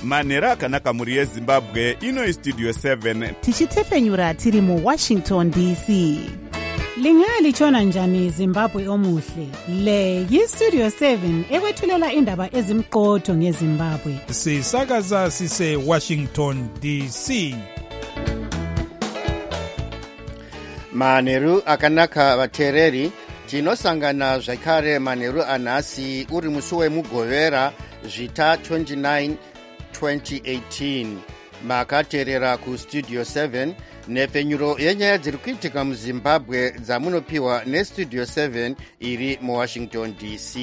manhero akanaka mhuri yezimbabwe. Ino Studio 7 tichitefenyura tiri muWashington DC. Lingalitshona njani Zimbabwe omuhle? Le yiStudio 7 ekwethulela indaba ezimqotho ngeZimbabwe. Sisakaza sise Washington DC. Manheru akanaka vateereri, tinosangana zvakare manheru anhasi uri musi wemugovera zvita 29 2018. Makateerera kuStudio 7 nepfenyuro yenyaya dziri kuitika muZimbabwe dzamunopiwa neStudio 7 iri muWashington DC.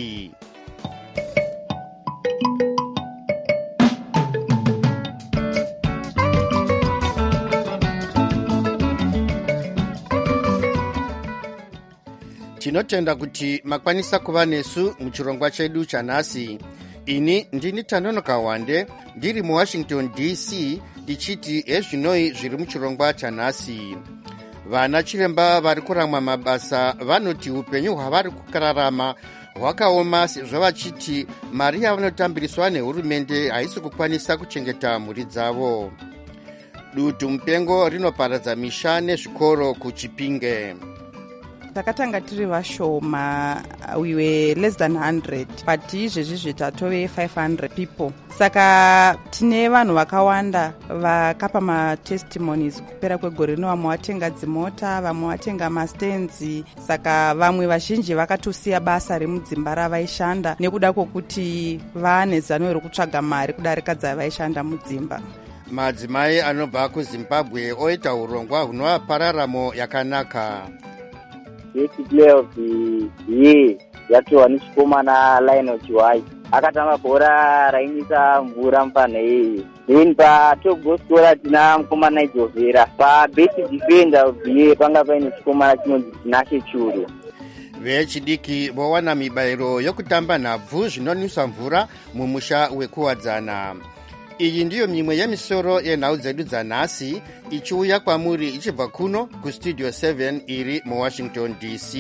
Tinotenda kuti makwanisa kuva nesu muchirongwa chedu chanhasi. Ini ndini Tanonoka Wande ndiri muWashington DC ndichiti ezvinoi zviri muchirongwa chanhasi. Vana chiremba vari kuramwa mabasa vanoti upenyu hwavari kukararama hwakaoma sezvo vachiti mari yavanotambiriswa nehurumende haisi kukwanisa kuchengeta mhuri dzavo. Dutu mupengo rinoparadza misha nezvikoro kuChipinge. Takatanga tiri vashoma, we were less than 100, but izvezvi zvitatove 500 people. Saka tine vanhu vakawanda vakapa matestimonies kupera kwegore rino. Vamwe vatenga dzimota, vamwe vatenga mastenzi. Saka vamwe vazhinji vakatosiya basa remudzimba ravaishanda nekuda kwokuti vane zano rekutsvaga mari kudarika dzavaishanda mudzimba. Madzimai anobva kuZimbabwe oita urongwa hunova pararamo yakanaka. Best player of the year yatova nechikomana Lionel Chiwai. Akatamba bhora rainisa mvura mupano iyi. Then patop goal scorer tina mukomana Ijovera. Best defender of the year panga paine chikomana chinonzi Tinashe Churu. Vechidiki vowana mibairo yokutamba nhabvu zvinonwisa mvura mumusha wekuwadzana. Iyi ndiyo mimwe yemisoro yenhau dzedu dzanhasi ichiuya kwamuri ichibva kuno kuStudio 7 iri muWashington DC.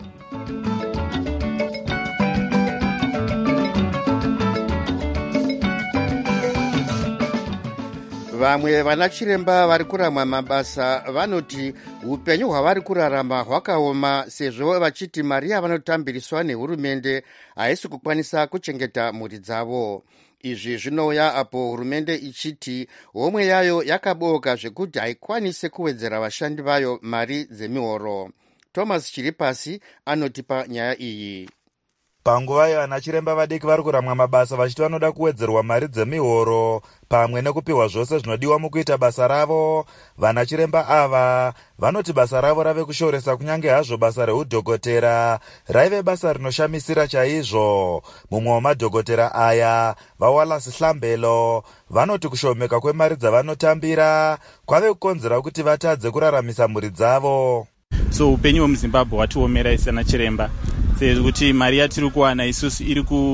Vamwe vana chiremba vari kuramwa mabasa vanoti upenyu hwavari kurarama hwakaoma sezvo vachiti mari yavanotambiriswa nehurumende haisi kukwanisa kuchengeta mhuri dzavo. Izvi zvinouya apo hurumende ichiti homwe yayo yakabooka zvekuti haikwanise kuwedzera vashandi vayo mari dzemihoro. Thomas Chiripasi anotipa nyaya iyi. Panguva vana chiremba vadiki vari kuramwa mabasa vachiti vanoda kuwedzerwa mari dzemihoro pamwe nekupiwa zvose zvinodiwa mukuita basa ravo. Vana chiremba ava vanoti basa ravo rave kushoresa, kunyange hazvo basa reudhokotera raive basa rinoshamisira chaizvo. Mumwe wemadhokotera aya, vaWallace Hlambelo, vanoti kushomeka kwemari dzavanotambira kwave kukonzera kuti vatadze kuraramisa mhuri dzavo. So upenyu hwemuZimbabwe hwatiomera isi ana chiremba, sekuti mari yatiri kuwana isusu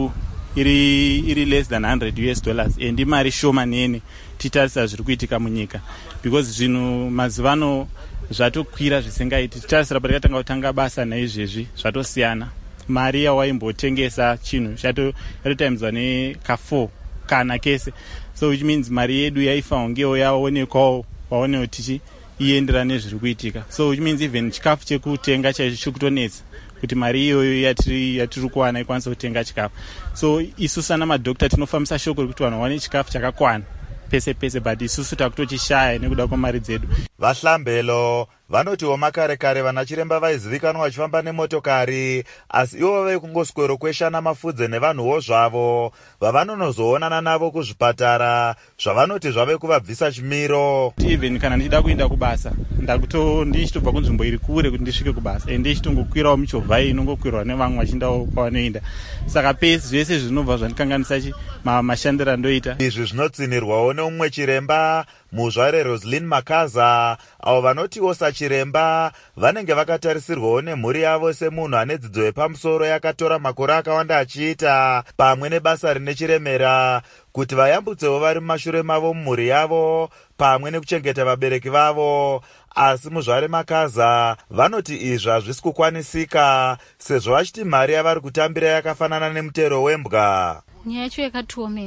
iri less than $100 and imari shoma nene titarisa zviri kuitika munyika, because zvinhu mazivano zvatokwira zvisingaiti. Titarisira patakatanga kutanga basa naizvezvi zvatosiyana. Mari yawaimbotengesa chinhu yatotimes neka4 kana kese, so which means mari yedu yaifanongewo yaonekwawo waonewo tichi iendera nezviri kuitika. So which means even chikafu chekutenga chaicho chikutonetsa kuti mari iyoyo yatiri kuwana ikwanisa kutenga chikafu. So isusu ana madhokita tinofambisa shoko rekuti vanhu vawane chikafu chakakwana pese pese, but isusu takutochishaya nekuda kwemari dzedu. VaHlambelo vanotiwo makare kare vana chiremba vaizivikanwa vachifamba nemotokari, asi ivo vaikungoswero kweshana mafudze nevanhuwo zvavo vavanonozoonana navo kuzvipatara, zvavanoti zvave kuvabvisa chimiro. Even kana ndichida kuenda kubasa ndichitobva kunzvimbo iri kure kuti ndisvike kubasa, and ndichitongokwirawo michovha inongokwirwa nevamwe vachindawo kwavanoenda. Saka pesi zvese zvinobva zvandikanganisa mashandiro andoita. Izvi zvinotsinirwawo neumwe chiremba, muzvare Roslyn Makaza, avo vanotiwo sachiremba vanenge vakatarisirwawo nemhuri yavo semunhu ane dzidzo yepamusoro yakatora makore akawanda achiita pamwe nebasa rine chiremera, kuti vayambutsewo vari mumashure mavo mumhuri yavo pamwe nekuchengeta vabereki vavo. Asi muzvare Makaza vanoti izvi hazvisi kukwanisika, sezvo vachiti mari yavari kutambira yakafanana nemutero wembwa. Nyaya yacho yakatiomera,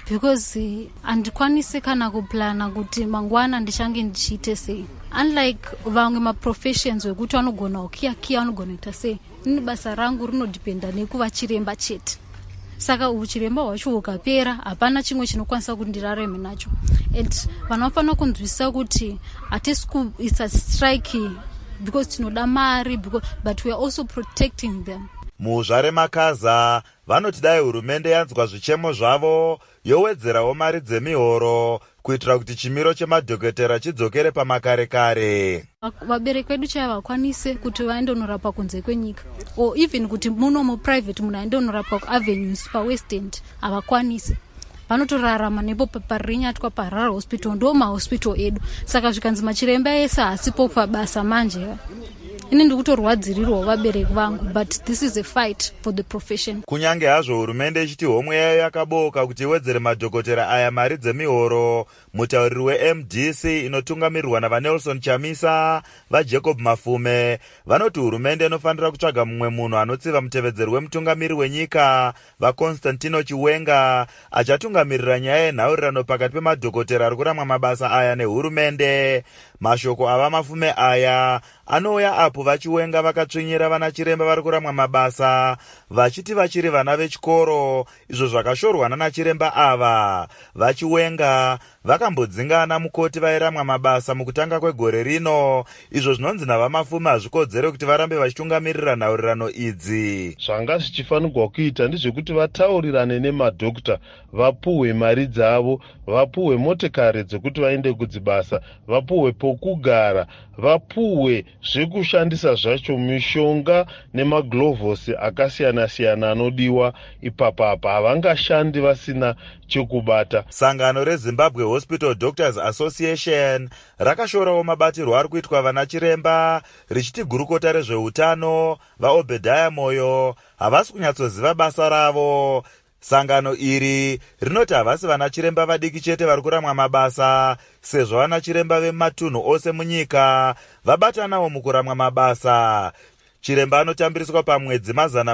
because handikwanisi kana kuplana kuti mangwana ndichange ndichiite sei. Unlike vamwe maprofessions wekuti vanogona kukiya vanogona kuita sei, ini basa rangu rinodhipenda nekuva chiremba chete. Saka uchiremba hwacho ukapera hapana chimwe chinokwanisa kuti ndirarame nacho. And vanhu vanofanira kunzwisisa kuti hatisi kuisa strike because tinoda mari, but we are also protecting them. Muzvare Makaza vanoti dai hurumende yanzwa zvichemo zvavo yowedzerawo mari dzemihoro kuitira kuti chimiro chemadhokotera chidzokere pamakare-kare. Vabereki vedu chavakwanise kuti vaende unorapa kunze kwenyika, or even kuti muno muprivate munhu aende unorapa kuavenues paWest End havakwanise. Vanotorarama nepo parinyatwa paHarare hospital, ndo mahospital edu. Saka zvikanzi machiremba ese hasipo pabasa manje, ini ndikutorwadzirirwa vabereki vangu, but this is a fight for the profession. Kunyange hazvo hurumende ichiti homwe yayo yakabooka kuti iwedzere madhokotera aya mari dzemihoro, mutauriri weMDC inotungamirirwa navaNelson Chamisa vaJacob Mafume vanoti hurumende inofanira kutsvaga mumwe munhu anotsiva mutevedzeri wemutungamiri wenyika vaConstantino Chiwenga achatungamirira nyaya yenhaurirano pakati pemadhokotera ari kuramwa mabasa aya nehurumende. Mashoko ava Mafume aya anouya apo vaChiwenga vakatsvinyira vana chiremba vari kuramwa mabasa vachiti vachiri vana vechikoro, izvo zvakashorwa nana chiremba ava. VaChiwenga vakambodzinga ana mukoti vairamwa mabasa mukutanga kwegore rino, izvo zvinonzi navaMafume hazvikodzere kuti varambe vachitungamirira nhaurirano idzi. Zvanga zvichifanirwa kuita ndezvekuti vataurirane nemadhokota, vapuhwe mari dzavo, vapuhwe motikari dzekuti vaende kudzibasa, vapuhwe pokugara, vapuhwe zvekushandisa zvacho, mishonga nemagilovhosi akasiyana-siyana anodiwa ipapapa. Havangashandi vasina chekubata. Sangano reZimbabwe Hospital Doctors Association rakashorawo mabatirwo ari kuitwa vana chiremba richiti gurukota rezveutano vaObedhaya Moyo havasi kunyatsoziva basa ravo. Sangano iri rinoti havasi vana chiremba vadiki chete vari kuramwa mabasa, sezvo vana chiremba vematunhu ose munyika vabatanawo mukuramwa mabasa. Chiremba anotambiriswa pamwedzi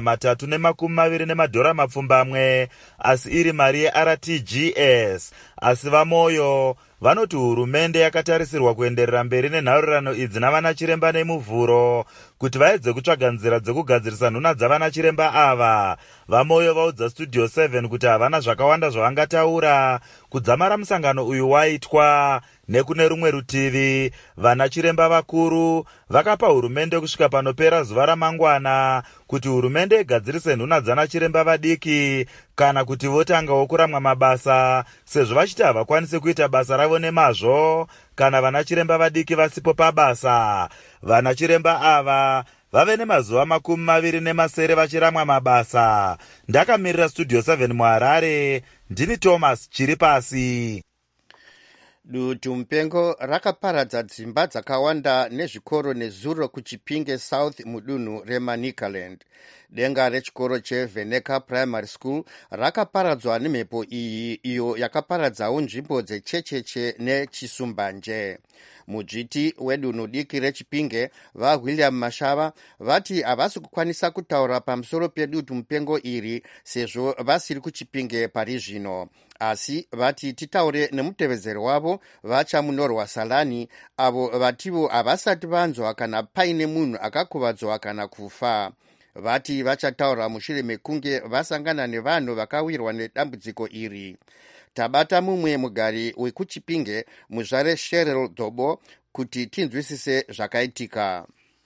$320 mapfumbamwe, asi iri mari yeRTGS. Asi vaMoyo vanoti hurumende yakatarisirwa kuenderera mberi nenhaurirano idzi navana chiremba nemuvhuro kuti vaedze kutsvaga nzira dzekugadzirisa nhuna dzavana chiremba ava. VaMoyo vaudza Studio 7 kuti havana zvakawanda zvavangataura kudzamara musangano uyu waitwa. Nekune rumwe rutivi, vana chiremba vakuru vakapa hurumende kusvika panopera zuva ramangwana kuti hurumende igadzirise nhuna dzana chiremba vadiki kana kuti votangawo kuramwa mabasa, sezvo vachiti havakwanisi kuita basa ravo nemazvo kana vana chiremba vadiki vasipo pabasa. Vana chiremba ava vave nemazuva 27 vachiramwa mabasa. Ndakamirira Studio 7 muHarare, ndini Thomas Chiripasi. Dutu mupengo rakaparadza dzimba dzakawanda nezvikoro nezuro kuChipinge South mudunhu reManicaland. Denga rechikoro cheVeneka Primary School rakaparadzwa nemhepo iyi, iyo yakaparadzawo nzvimbo dzechecheche neChisumbanje. Mudzviti wedunhu diki reChipinge vaWilliam Mashava vati havasi kukwanisa kutaura pamusoro pedutu mupengo iri sezvo vasiri kuChipinge pari zvino. Asi vati titaure nemutevedzeri wavo vaChamunorwa Salani, avo vativo havasati vanzwa kana paine munhu akakuvadzwa kana kufa. Vati vachataura mushure mekunge vasangana nevanhu vakawirwa nedambudziko iri. Tabata mumwe mugari wekuChipinge, muzvare Cheryl Dobo, kuti tinzwisise zvakaitika.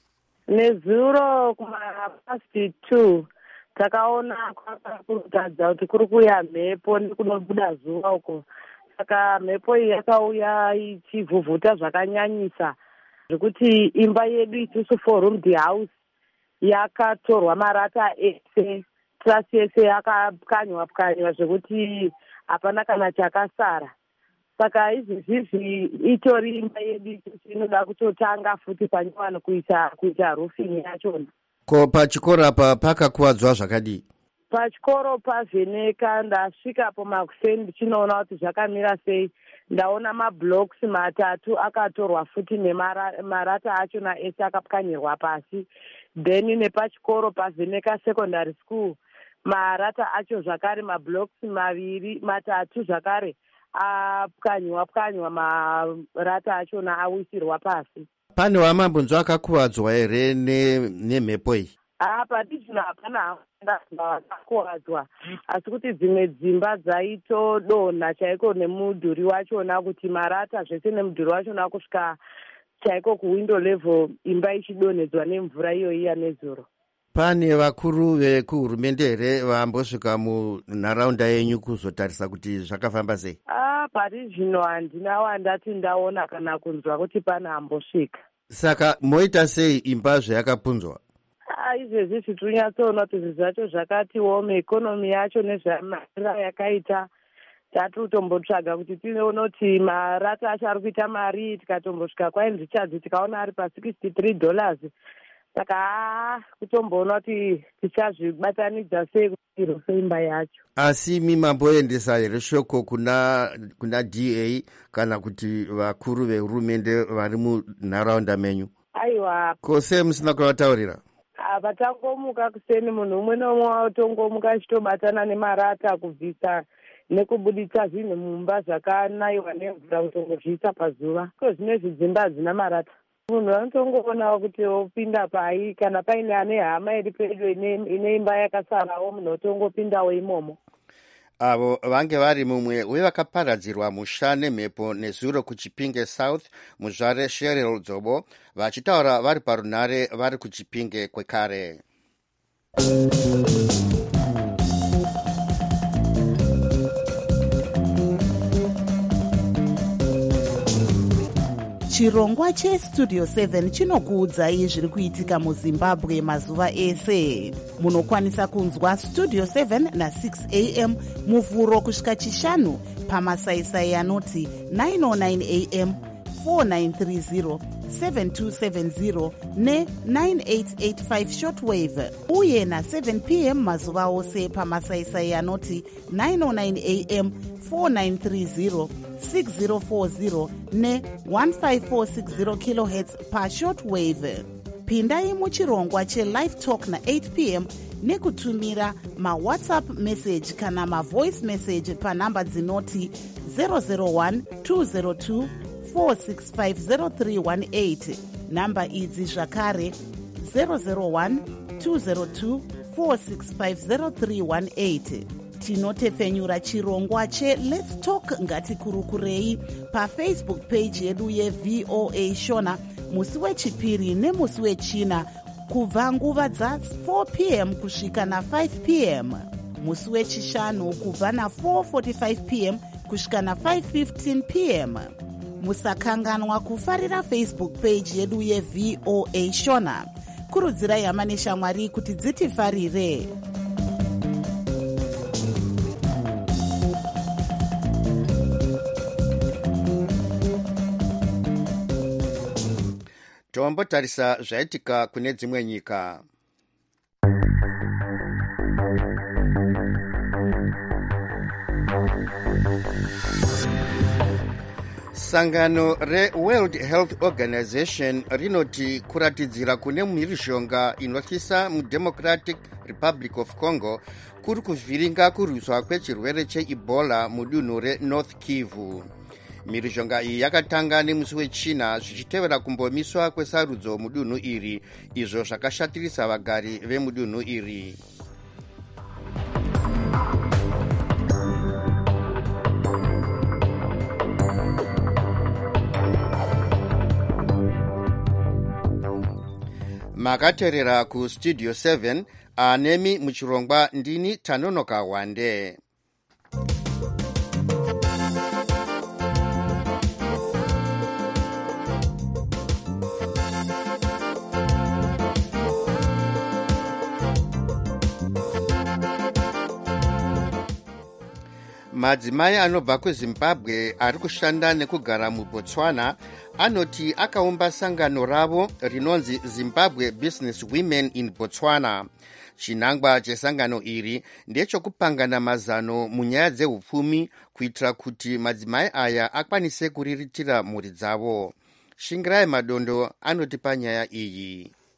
Nezuro kumapasti 2 takaona kurikutadza kuti kuri kuuya mhepo nekunobuda zuva uko. Saka mhepo iyi yakauya ichivhuvhuta zvakanyanyisa zvekuti imba yedu isusu 4-roomed house yakatorwa marata ese, trasi yese yakapwanywa zvekuti hapana kana chakasara. Saka izvizvi itori imba yedu isusu inoda kutotanga futi panyowani kuita roofing yachona. Ko pachikoro apa pakakuwadzwa zvakadii? Pachikoro paVheneka ndasvikapo makuseni ndichinoona kuti zvakamira sei. Ndaona mablocks 3 akatorwa futi nemarata achona ese akapwanyirwa pasi. Then nepachikoro paVheneka Secondary School marata acho zvakare mablocks 3 zvakare apwanywa marata achona awisirwa pasi. Pane wamambonzwa akakuvadzwa here nemhepo iyi? Pati zvino hapana akakuwadzwa, asi kuti dzimwe dzimba dzaitodonha chaiko nemudhuri wachona, kuti marata zvese nemudhuri wachona kusvika chaiko kuwindow level, imba ichidonhedzwa nemvura iyoyi nezuro. Pane vakuru vekuhurumende here vambosvika munharaunda yenyu kuzotarisa kuti zvakafamba sei? Pari zvino handina wandati ndaona kana kunzwa kuti pane ambosvika. Saka moita sei imba zvayakapunzwa? Izvezvi zvitinyatsoona kuti zvinhu zvacho zvakati wome, ikonomi yacho nezvamarira yakaita, tatotombotsvaga kuti tinoona kuti marata acho ari kuita mari, tikatombosvika kwaindrichadzi tikaona ari pa$63. Saka kutomboona kuti tichazvibatanidza sei kuti seimba yacho. Asi mimamboendesa here shoko kuna DA kana kuti vakuru vehurumende vari munharaunda menyu? Aiwa. Kose musina kuvataurira? Vatangomuka kuseni, munhu umwe nomwe watongomuka achitobatana nemarata kubvisa nekubuditsa zvinhu mumba zvakanayiwa nemvura kutongozviisa pazuva. Ko zvinezvi dzimba hadzina marata. Munhu anotongoona kuti opinda pai, kana paine ane hama iri pedo ine imba yakasarawo, munhu otongopindawo imomo. Avo vange vari mumwe wevakaparadzirwa musha nemhepo nezuro kuChipinge South, muzvare Cheryl Dzobo, vachitaura vari parunhare vari kuChipinge kwekare. Chirongwa cheStudio 7 chinokuudzai zviri kuitika muZimbabwe mazuva ese. Munokwanisa kunzwa Studio 7 na6 am muvhuro kusvika chishanu pamasaisai anoti 909 am, 4930, 7270 ne9885 shortwave, uye na7 pm mazuva ose pamasaisai anoti 909 am, 4930, 6040 ne15460 kHz pashortwave. Pindai muchirongwa chelive talk na8 pm nekutumira mawhatsapp message kana mavoice message panhamba dzinoti 001 202 4650318. Namba idzi zvakare 001 202 4650318. Tinotepfenyura chirongwa cheLet's Talk ngatikurukurei pafacebook page yedu yeVOA Shona musi wechipiri nemusi wechina kubva nguva dza4 pm kusvika na5 pm, musi wechishanu kubva na4:45 pm kusvika na5:15 pm. Musakanganwa kufarira Facebook page yedu yeVOA Shona. Kurudzirai hama neshamwari kuti dzitifarire. Tombotarisa zvaitika kune dzimwe nyika. Sangano reWorld Health Organization rinoti kuratidzira kune mhirizhonga inotyisa muDemocratic Republic of Congo kuri kuvhiringa kurwiswa kwechirwere cheEbola mudunhu reNorth Kivu. Mhirizhonga iyi yakatanga nemusi wechina zvichitevera kumbomiswa kwesarudzo mudunhu iri, izvo zvakashatirisa vagari vemudunhu iri. Makaterera kuStudio 7, anemi muchirongwa ndini Tanonoka Wande. Madzimai anobva kuZimbabwe ari kushanda nekugara muBotswana anoti akaumba sangano ravo rinonzi Zimbabwe Business Women in Botswana. Chinangwa chesangano iri ndechokupangana mazano munyaya dzehupfumi kuitira kuti madzimai aya akwanise kuriritira mhuri dzavo. Shingirai Madondo anoti panyaya iyi.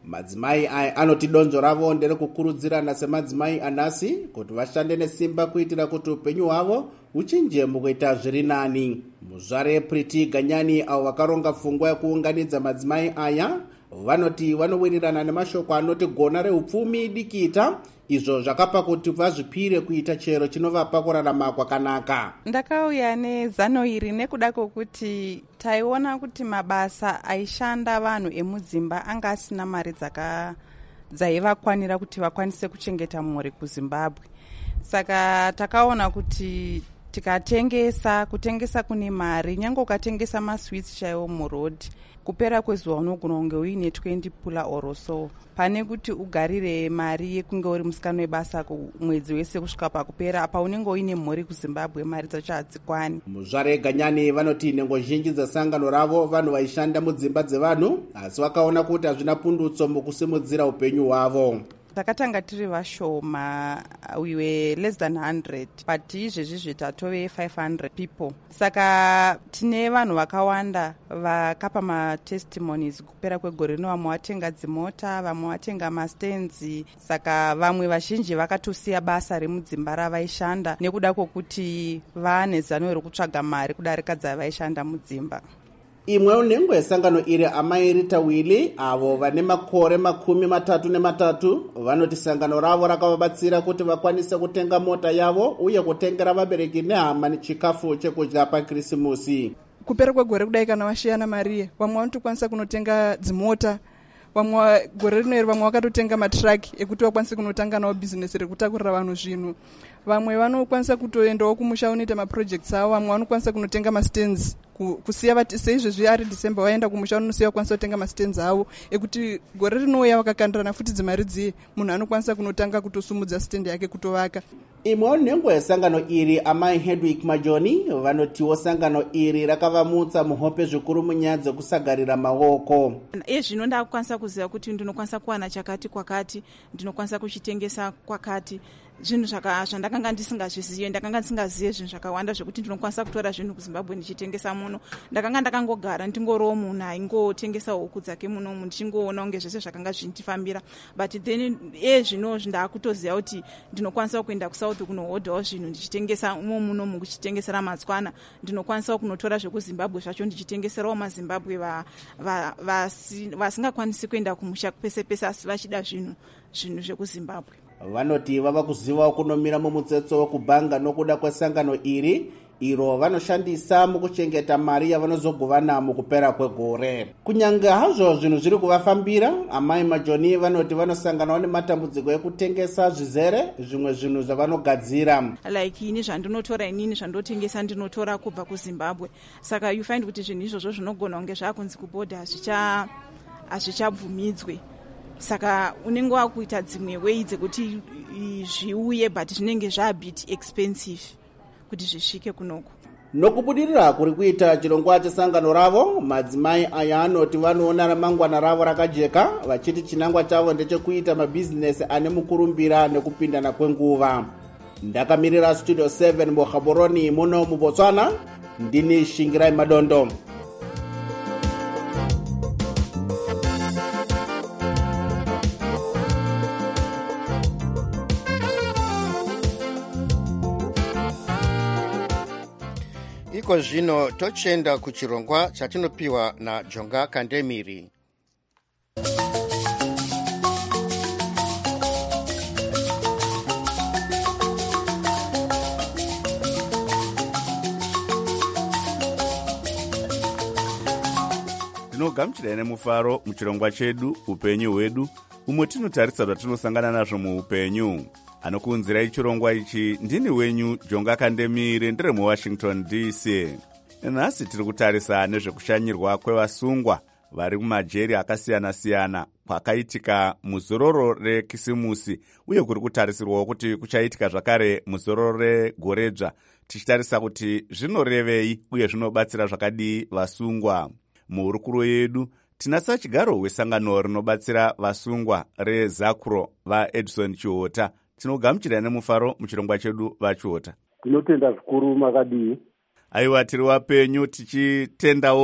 Madzimai aya anoti donzvo ravo nderekukurudzirana semadzimai anhasi kuti vashande nesimba kuitira kuti upenyu hwavo uchinje mukuita zviri nani. Muzvare Priti Ganyani avo vakaronga pfungwa yekuunganidza madzimai aya vanoti vanowirirana nemashoko anoti gona reupfumi dikita, izvo zvakapa kuti vazvipire kuita chero chinovapa kurarama kwakanaka. Ndakauya nezano iri nekuda kwokuti taiona kuti mabasa aishanda vanhu emudzimba anga asina mari dzaivakwanira kuti vakwanise kuchengeta mhuri kuZimbabwe. Saka takaona kuti kutengesa kune mari, nyange ukatengesa maswits chaiwo murodhi, kupera kwezuva unogona kunge uine 20 pula or so, pane kuti ugarire mari yekunge uri musikana webasa mwedzi wese kusvika pakupera apa unenge uine mhuri kuZimbabwe, mari dzacho hadzikwani. Muzvare Ganyani vanoti nhengo zhinji dzesangano ravo vanhu vaishanda mudzimba dzevanhu, asi vakaona kuti hazvina pundutso mukusimudzira upenyu hwavo. Takatanga tiri vashoma, we were less than 100, but izvezvi tatove 500 people. Saka tine vanhu vakawanda vakapa matestimonies kupera kwegore rino, vamwe vatenga dzimota, vamwe vatenga mastenzi. Saka vamwe vazhinji vakatosiya basa remudzimba ravaishanda nekuda kwokuti vane zano rekutsvaga mari kudarika dzavaishanda mudzimba. Imwe nhengo yesangano iri amai Rita Willy avo vane makore 33 vanoti sangano ravo rakavabatsira kuti vakwanise kutenga mota yavo uye kutengera vabereki nehama nechikafu chekudya paKrisimusi. Kupera kwegore kudai kana vashiyana mari, vamwe vanotokwanisa kunotenga dzimota, vamwe gore rino vamwe vakatotenga matraki ekuti vakwanise kunotanga nawo bhizinesi rekutakurira vanhu zvinhu. Vamwe vanokwanisa kutoendawo kumusha unoita maprojects avo, vamwe vanokwanisa kunotenga mastenzi kusiya seizvezvi ari December waenda kumusha unosiya vakwanisa kutenga mastenzi avo ekuti gore rinouya vakakandirana futi dzimari dziye munhu anokwanisa kunotanga kutosumudza stendi yake kutovaka. Imwewo nhengo yesangano iri amai Hedwig Majoni vanotiwo sangano iri rakavamutsa muhope zvikuru munyaya dzekusagarira maoko. Zvino ndakukwanisa kuziva kuti ndinokwanisa kuwana chakati kwakati, ndinokwanisa kuchitengesa kwakati, zvinhu zvandakanga ndisingazvizive. Ndakanga ndisingazive zvinhu zvakawanda zvekuti ndinokwanisa kutora zvinhu kuZimbabwe ndichitengesa muno. Ndakanga ndakangogara ndingoriwo munhu aingotengesa huku dzake muno ndichingoona kunge zvese zvakanga zvindifambira, but then zvino ndakutoziva kuti ndinokwanisa kuenda kuSouth kunohodhawo zvinhu ndichitengesa muno mukuchitengesera matswana. Ndinokwanisa kunotora zvekuZimbabwe zvacho ndichitengeserawo maZimbabwe vasingakwanisi kuenda kumusha pese pese asi vachida zvinhu zvekuZimbabwe. Vanoti vava kuzivawo kunomira mumutsetso wekubhanga nokuda kwesangano iri iro vanoshandisa mukuchengeta mari yavanozogovana mukupera kwegore. Kunyange hazvo zvinhu zviri kuvafambira, amai Majoni vanoti vanosanganawo nematambudziko ekutengesa zvizere zvimwe zvinhu zvavanogadzira. Like ini zvandinotora inini zvandotengesa ndinotora kubva kuZimbabwe. Saka you find kuti zvinhu izvozvo zvinogona kunge zvakunzi kubhodha hazvichabvumidzwe. Saka unenge wakuita dzimwe way dzekuti zviuye but zvinenge zvabit expensive kuti zvisvike kunoko. Nokubudirira kuri kuita chirongwa chesangano ravo, madzimai aya anoti vanoona ramangwana ravo rakajeka, vachiti chinangwa chavo ndechekuita mabhizinesi ane mukurumbira nekupindana kwenguva. Ndakamirira Studio 7 muGaborone muno muBotswana, ndini Shingirai Madondo. Iko zvino tochenda kuchirongwa chatinopiwa naJonga Kandemiri. Tinogamuchira nemufaro muchirongwa chedu upenyu hwedu, umwe tinotarisa zvatinosangana nazvo muupenyu. Anokuunzirai chirongwa ichi ndini wenyu Jonga Kandemiri, ndiri muWashington DC. Nhasi tiri kutarisa nezvekushanyirwa kwevasungwa vari mumajeri akasiyana-siyana kwakaitika muzororo reKisimusi, uye kuri kutarisirwawo kuti kuchaitika zvakare muzororo regoredzva, tichitarisa kuti zvinorevei uye zvinobatsira zvakadii vasungwa. Muhurukuro yedu tinasa chigaro wesangano rinobatsira vasungwa reZACRO vaEdison Chihota. Tinogamuchira nemufaro muchirongwa chedu vaChihota. Tinotenda zvikuru makadii. Aiwa, tiri wapenyu tichitendawo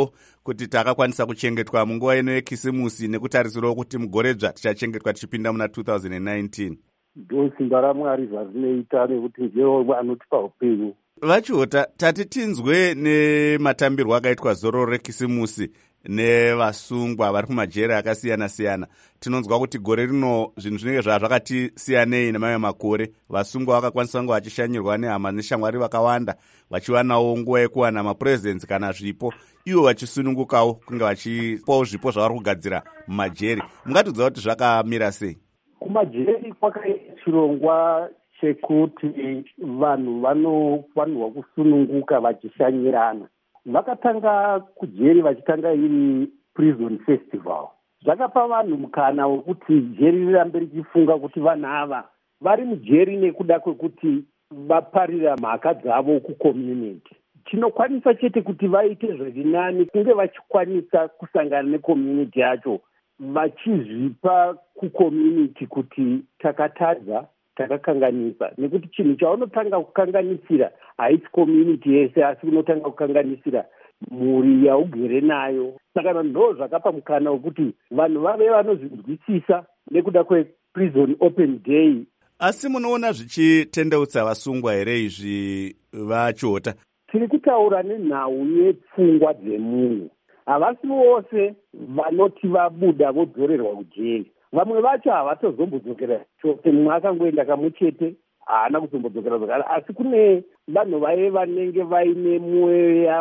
kuti takakwanisa kuchengetwa munguva ino yekisimusi nekutarisirawo kuti mugoredzva tichachengetwa tichipinda muna 2019? ndo simba raMwari zvazvinoita nekuti ndiwo anotipa upenyu. Vachiota, tati tinzwe nematambirwo akaitwa zoro rekisimusi nevasungwa vari kumajere akasiyana-siyana. Tinonzwa kuti gore rino zvinhu zvinenge zvakati siyanei nemamwe makore. Vasungwa vakakwanisa kunge vachishanyirwa nehama neshamwari vakawanda, vachiwanawo nguva yekuwana mapurezidentsi kana zvipo, ivo vachisunungukawo kunge vachipawo zvipo zvavari kugadzira mumajeri. Mungatidza kuti zvakamira sei? Kumajeri kwakaita chirongwa chekuti vanhu vanofanirwa kusununguka vachishanyirana. Vakatanga kujeri vachitanga iri prison festival. Zvakapa vanhu mukana wekuti jeri rirambe richifunga kuti vanhu ava vari mujeri nekuda kwekuti vaparira mhaka dzavo kucommunity. Chinokwanisa chete kuti vaite zviri nani kunge vachikwanisa kusangana necommunity yacho, vachizvipa kucommunity kuti takatadza, takakanganisa. Nekuti chinhu chaunotanga kukanganisira haisi community yese, asi unotanga kukanganisira mhuri yaugere nayo. Saka ndo zvakapa mukana wekuti vanhu vave vanozvinzwisisa nekuda kweprison open day. Asi munoona zvichitendeutsa vasungwa here izvi Vachiota? Tiri kutaura nenhau yepfungwa dzemunhu. Havasi vose vanoti vabuda vodzorerwa kujeri. Vamwe vacho havatozombodzokerazve chose. Mumwe akangoenda kamuchete haana kuzombodzokera zvakare. Asi kune vanhu vaive vanenge vaine mweya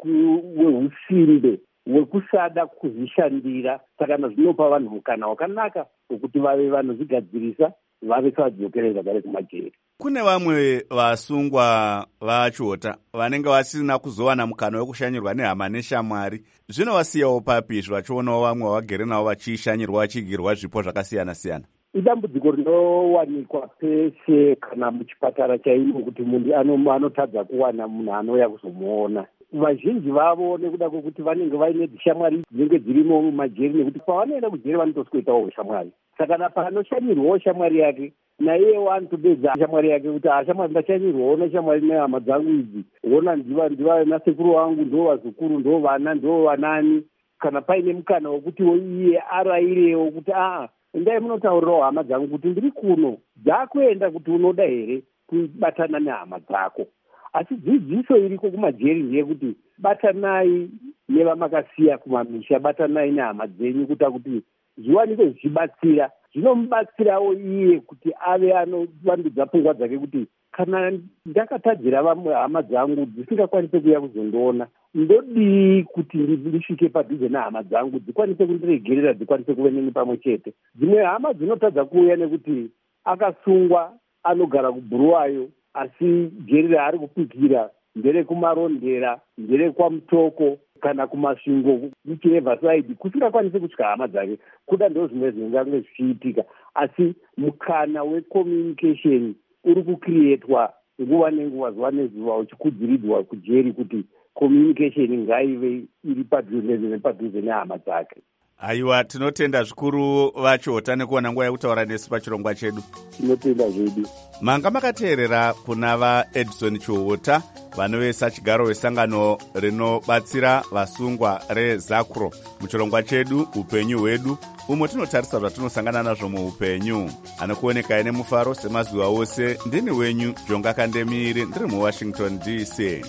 wehusimbe wekusada kuzvishandira. Saka zvinopa vanhu mukana wakanaka wekuti vave vanozvigadzirisa, vave vadzokere zvakare kumajeri. Kune vamwe vasungwa Vachiota vanenge vasina kuzowana mukana wekushanyirwa nehama neshamwari. Zvinovasiyawo papi izvo vachionawo vamwe vagere navo vachishanyirwa vachigirwa zvipo zvakasiyana-siyana? Idambudziko rinowanikwa peshe kana muchipatara chaimo kuti munhu anotadza kuwana munhu anouya kuzomuona. Vazhinji vavo nekuda kwekuti vanenge vaine dzishamwari dzinenge dzirimo mumajeri, nekuti pavanoenda kujeri vanotoswetawo shamwari. Saka paanoshanyirwawo shamwari yake, naiyewo anotopedza shamwari yake kuti shamwari ndashanyirwawo neshamwari nehama dzangu idzi, ona ndiva nasekuru wangu, ndo vazukuru, ndo vana, ndo vanani. Kana paine mukana wekuti iye arayirewo kuti endai munotaurirawo hama dzangu kuti ndiri kuno, dzakuenda kuti unoda here kubatana nehama dzako. Asi dzidziso iriko kumajeri ndeyekuti batanai nevamakasiya kumamisha, batanai nehama dzenyu kuita kuti zviwanike zvichibatsira. Zvinomubatsirawo iye kuti ave anovandudza pfungwa dzake kuti kana ndakatadzira vamwe hama dzangu dzisingakwanise kuuya kuzondiona, ndodii kuti ndisvike padhuze nehama dzangu dzikwanise kundiregerera, dzikwanise kuve neni pamwe chete. Dzimwe hama dzinotadza kuuya nekuti akasungwa anogara kubhuruwayo, asi jeri raari kupikira nderekumarondera, nderekwamutoko kana kumasvingo muchievhasaidi, kusingakwanise kusvika hama dzake. Kuda ndo zvimwe zvingange zvichiitika, asi mukana wecommunication uri kukrietwa nguva nenguva, zuva nezuva, uchikudziridzwa kujeri kuti communication ngaive iri padhuze nehama dzake. Aiwa, tinotenda zvikuru Vachiota nekuona nguva yekutaura nesu pachirongwa chedu. Tinotenda zvedu. Manga makateerera kuna vaEdison Chiota, vanovesa chigaro wesangano rinobatsira vasungwa reZACRO muchirongwa chedu upenyu hwedu, umwe tinotarisa zvatinosangana nazvo muupenyu. Anokuoneka ine mufaro semazuva ose. Ndini wenyu Jonga Kandemire, ndiri muWashington DC.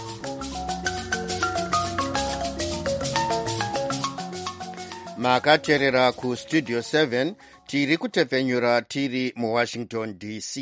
Makateerera kustudio 7 tiri kutepfenyura tiri muWashington DC.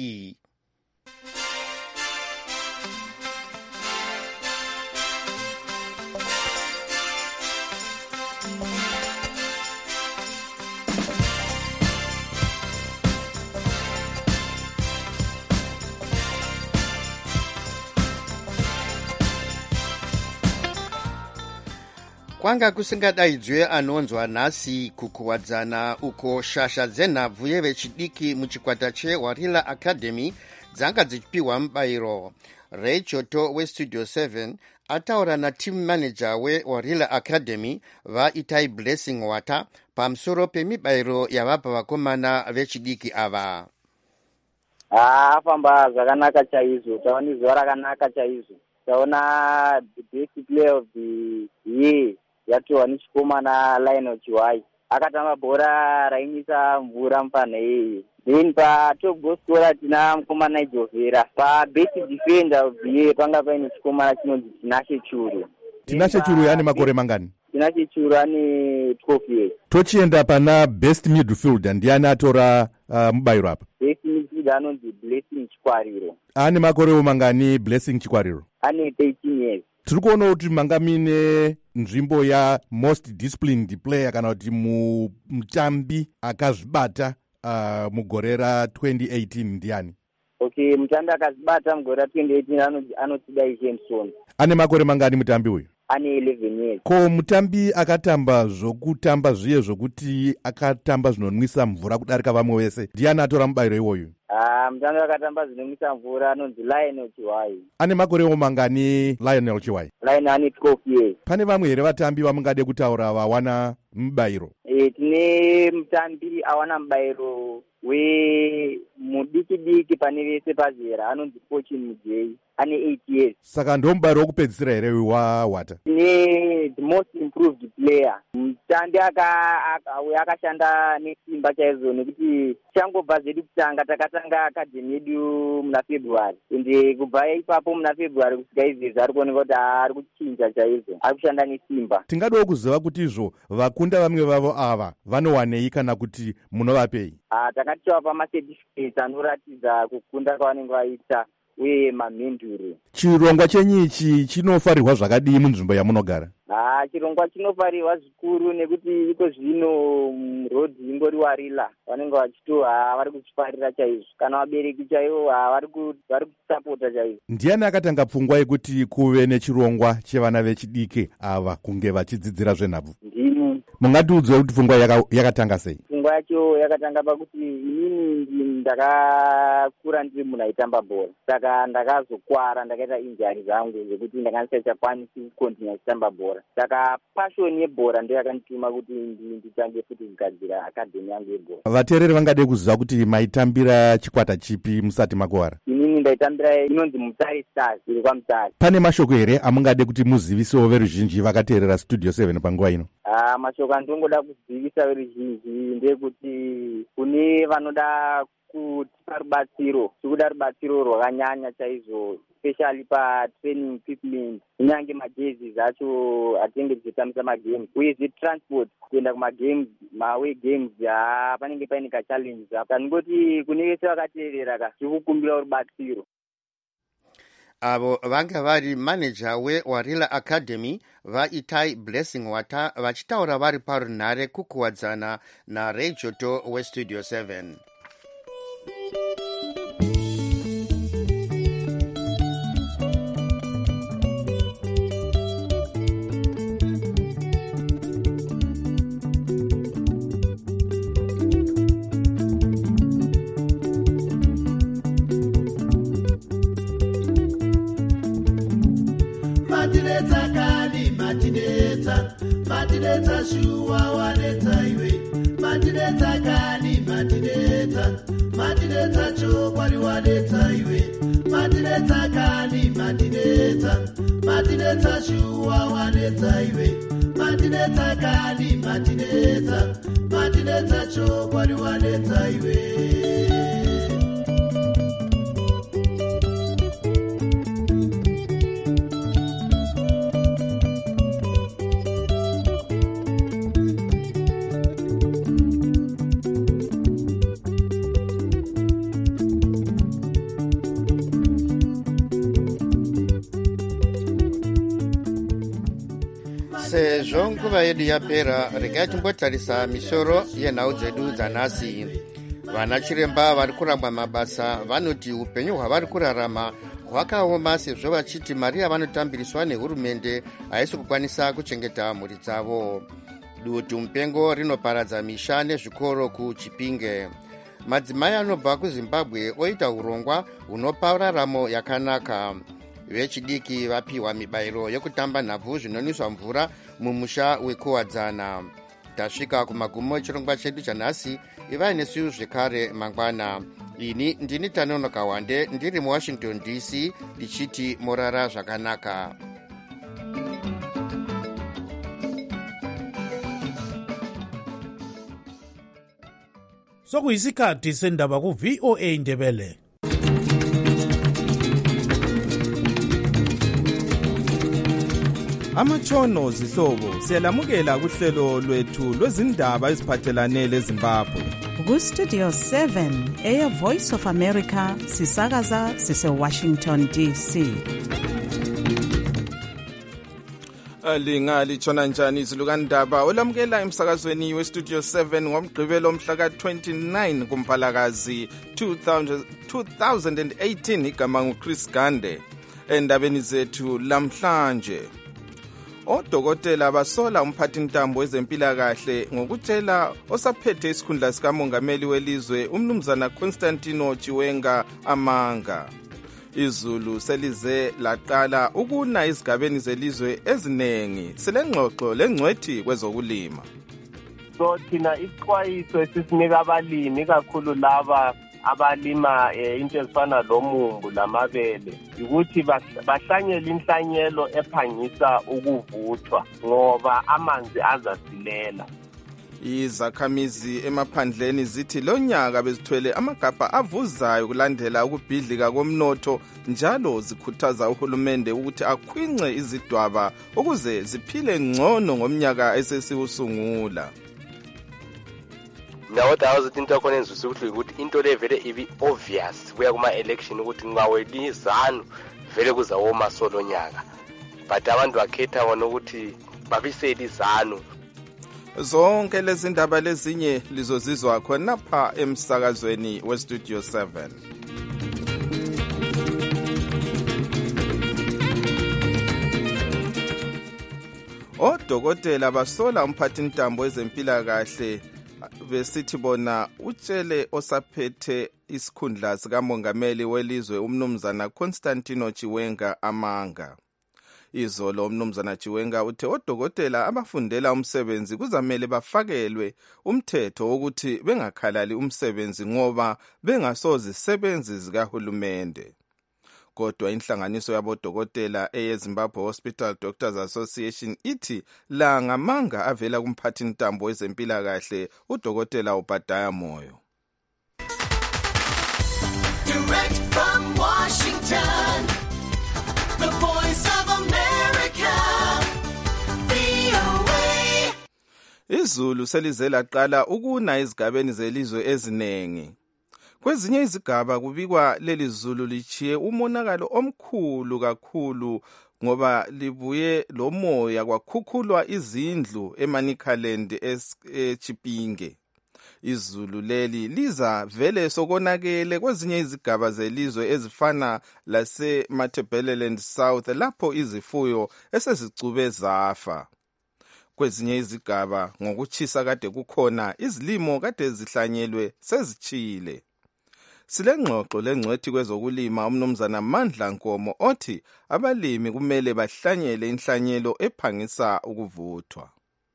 Kwanga kusingadaidzwe anonzwa nhasi kukuwadzana uko shasha dzenhabvu yevechidiki muchikwata cheWarila Academy dzanga dzichipiwa mubayiro. Ray Choto westudio 7 ataura nateam manager weWarila Academy vaItai Blessing Wata pamusoro pemibayiro yavapa vakomana vechidiki ava. Afamba zvakanaka chaizvo, taona zuva rakanaka chaizvo. Taona the best player of the year yatova nechikomana Lionel Chiwai. Akatamba bhora raimisa mvura mupanhei. Then patop goal scorer tina mukomana Ijovera. Pabest defender of the year panga paine chikomana chinonzi Tinashe Churu. Tinashe Churu ane makore mangani? Tinashe Churu ane 12 years. Tochienda pana best midfielder ndiani atora mubayiro apa? Best midfielder anonzi Blessing Chikwariro. Ane makorewo mangani Blessing Chikwariro? Ane 13 years. Tiri kuona kuti manga mine nzvimbo ya most disciplined player kana kuti mutambi akazvibata mugore ra 2018 ndiani? Okay, mutambi akazvibata mugore ra 2018 anotidai Jameson. Ane makore mangani mutambi uyu? Ane 11 years. Ko mutambi akatamba zvokutamba zviye zvokuti akatamba zvinonwisa mvura kudarika vamwe vese ndiani atora mubayiro iwoyu? Mutambi akatamba zvinonwisa mvura anonzi Lionel Chiwai. Ane makorewo mangani Lionel Chiwai? Lionel ane 12 years. Pane vamwe here vatambi vamungade kutaura vawana mubayiro? Tine mutambi awana mubayiro wemudiki pane vese pazera anonzi Fortune Mujei. Ane 8 years. Saka ndo mubayiro wokupedzisira here wawata? Tine the most improved player. Mutambi akashanda nesimba chaizvo nekuti changobva zvedu kutanga takatanga akadhemi yedu muna February. Ende kubva ipapo muna February kusvika izvezvi ari kuoneka kuti ari kuchinja chaizvo. Ari kushanda nesimba. Tingadewo kuziva kuti izvo vakunda vamwe vavo ava vanowanei kana kuti munovapei? Takati tivapa macertificates anoratidza kukunda kwavanenge vaita uye mamhenduro. Chirongwa chenyu ichi chinofarirwa zvakadii munzvimbo yamunogara? Chirongwa chinofarirwa zvikuru nekuti iko zvino road ingori warila vanenge vachitoha vari kuchifarira chaizvo. Kana vabereki chaivo vari kusapota chaizvo. Ndiani akatanga pfungwa yekuti kuve nechirongwa chevana vechidiki ava kunge vachidzidzira zvenhabvu? Ndini. Mungatiudze kuti pfungwa yakatanga sei? Pfungwa yacho yakatanga pakuti inini ndakakura ndiri munhu aitamba bhora. Saka ndakazokwara ndakaita injari dzangu zvekuti ndakasachakwanisi kukontinua kutamba bhora. Saka pashoni yebhora ndiyo yakandituma kuti nditange futi kugadzira akadhemi yangu yebhora. Vateereri vangade kuziva kuti maitambira chikwata chipi musati makuwara? Inini ndaitambira inonzi Mutare Stars iri kwaMutare. Pane mashoko here amungade kuti muzivisewo veruzhinji vakateerera Studio 7 panguva ino? Mashoko andingoda kuzivisa veruzhinji ndekuti kune vanoda kutipa rubatsiro, tikuda rubatsiro rwakanyanya chaizvo, especially patraining equipment, kunyange majezi acho atinenge tichitambisa magames, uyezve transport kuenda kumagames, maaway games, panenge paine kachallenge apa. Ndingoti kune vese vakateerera tirikukumbira rubatsiro. Avo vanga vari manager weWarila Academy vaItai Blessing Wata vachitaura vari parunhare kukuwadzana naRay Joto weStudio 7. Matineta shuwa waneta iwe matineta kani matineta chokwari waneta iwe matineta kani matineta shuwa waneta iwe matineta kani matineta chokwari waneta iwe. Sezvo nguva yedu yapera, regai timbotarisa misoro yenhau dzedu dzanhasi. Vana chiremba vari kurambwa mabasa vanoti upenyu hwavari kurarama hwakaoma sezvo vachiti mari yavanotambiriswa nehurumende haisi kukwanisa kuchengeta mhuri dzavo. Dutu mupengo rinoparadza misha nezvikoro kuChipinge. Madzimai anobva kuZimbabwe oita urongwa hunopa raramo yakanaka. Vechidiki vapiwa mibayiro yekutamba nhabvu zvinonwiswa mvura mumusha wekuwadzana. Tasvika kumagumo echirongwa chedu chanhasi. Ivai nesu zvekare mangwana. Ini ndini Tanonoka Wande ndiri muWashington DC ndichiti morara zvakanaka. sokuyisikhathi sendaba ku-VOA Indebele. Amatshono zihlobo siyalamukela kuhlelo lwethu lwezindaba eziphathelane leZimbabwe. Ku-Studio 7 eya Voice of America sisakaza sise-Washington DC. Lingatshona njani izilukandaba olamukela emsakazweni we-Studio 7 ngomgqibelo mhla ka-29 kuMpalakazi 2018. Igama nguChris Gande. Endabeni zethu lamhlanje, odokotela basola umphathintambo wezempilakahle ngokutshela osaphethe isikhundla sikamongameli welizwe umnumzana Constantino Chiwenga amanga. Izulu selize laqala ukuna izigabeni zelizwe ezinengi. Selengxoxo lengcwethi kwezokulima. So thina isixwayiso esisinika abalimi kakhulu laba abalima into ezifana lomumbu lamabele ukuthi bahlanyele inhlanyelo ephangisa ukuvuthwa ngoba amanzi azasilela. Izakhamizi emaphandleni zithi lo nyaka bezithwele amagabha avuzayo kulandela ukubhidlika komnotho, njalo zikhuthaza uhulumende ukuthi akhwince izidwaba ukuze ziphile ngcono ngomnyaka esesiwusungula. Nawodwa awuzithi into yakhona enzisa ukuthi into le vele ibi obvious kuya kuma-election ukuthi ngaweli izanu vele kuzawoma solo nyaka, but abantu bakhetha bona ukuthi babisele izanu. Zonke lezi ndaba lezinye lizozizwa khonapha emsakazweni we-Studio 7. Odokotela basola umphathintambo wezempilakahle besithi bona utshele osaphethe isikhundla sikamongameli welizwe umnumzana Constantino Chiwenga amanga. Izolo umnumzana Chiwenga uthe odokotela abafundela umsebenzi kuzamele bafakelwe umthetho wokuthi bengakhalali umsebenzi ngoba bengasozisebenzi zikahulumende. Kodwa inhlanganiso yabodokotela eyeZimbabwe Hospital Doctors Association ithi la ngamanga avela kumphathintambo wezempilakahle udokotela Obadiah Moyo. Direct from Washington, the Voice of America, VOA. Izulu selize laqala ukuna izigabeni zelizwe ezinengi. Kwezinye izigaba kubikwa leli zulu lichiye umonakalo omkhulu kakhulu ngoba libuye lomoya kwakhukhulwa izindlu eManicaland eChipinge. Izulu leli liza vele sokonakele kwezinye izigaba zelizwe ezifana lase-Matabeleland South lapho izifuyo esezicube zafa. Kwezinye izigaba ngokuchisa kade kukhona izilimo kade zihlanyelwe sezichile. Silengxoxo lengcwethi kwezokulima umnumzana Mandla Nkomo othi abalimi kumele bahlanyele inhlanyelo ephangisa ukuvuthwa.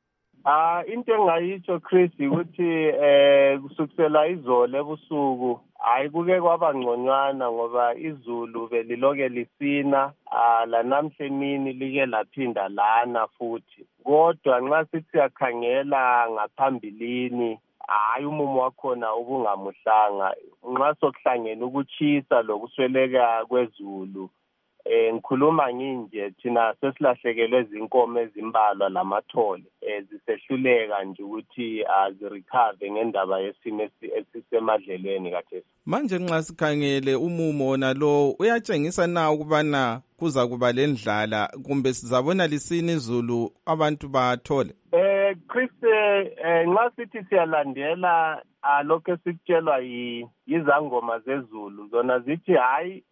Into engayitsho Chris ukuthi kusukela izolo ebusuku ayikuke kwaba ngconywana ngoba izulu beliloke lisina, lanamhla emini like laphinda lana futhi. Kodwa nxa sithi siyakhangela ngaphambilini hayi umumo wakhona ubungamuhlanga nxa sokuhlangene ukuchisa lokusweleka kwezulu. Ngikhuluma nginje thina sesilahlekelwe izinkomo ezimbalwa lamathole zisehluleka nje ukuthi azirecover ngendaba yesimo esisemadlelweni kathesi. Manje nxa sikhangele umumo wona lo uyatshengisa na ukubana kuza kuba lendlala kumbe sizabona lisini izulu abantu bathole? Chris, nxa sithi siyalandela lokho esikutshelwa yizangoma zezulu zona zithi hayi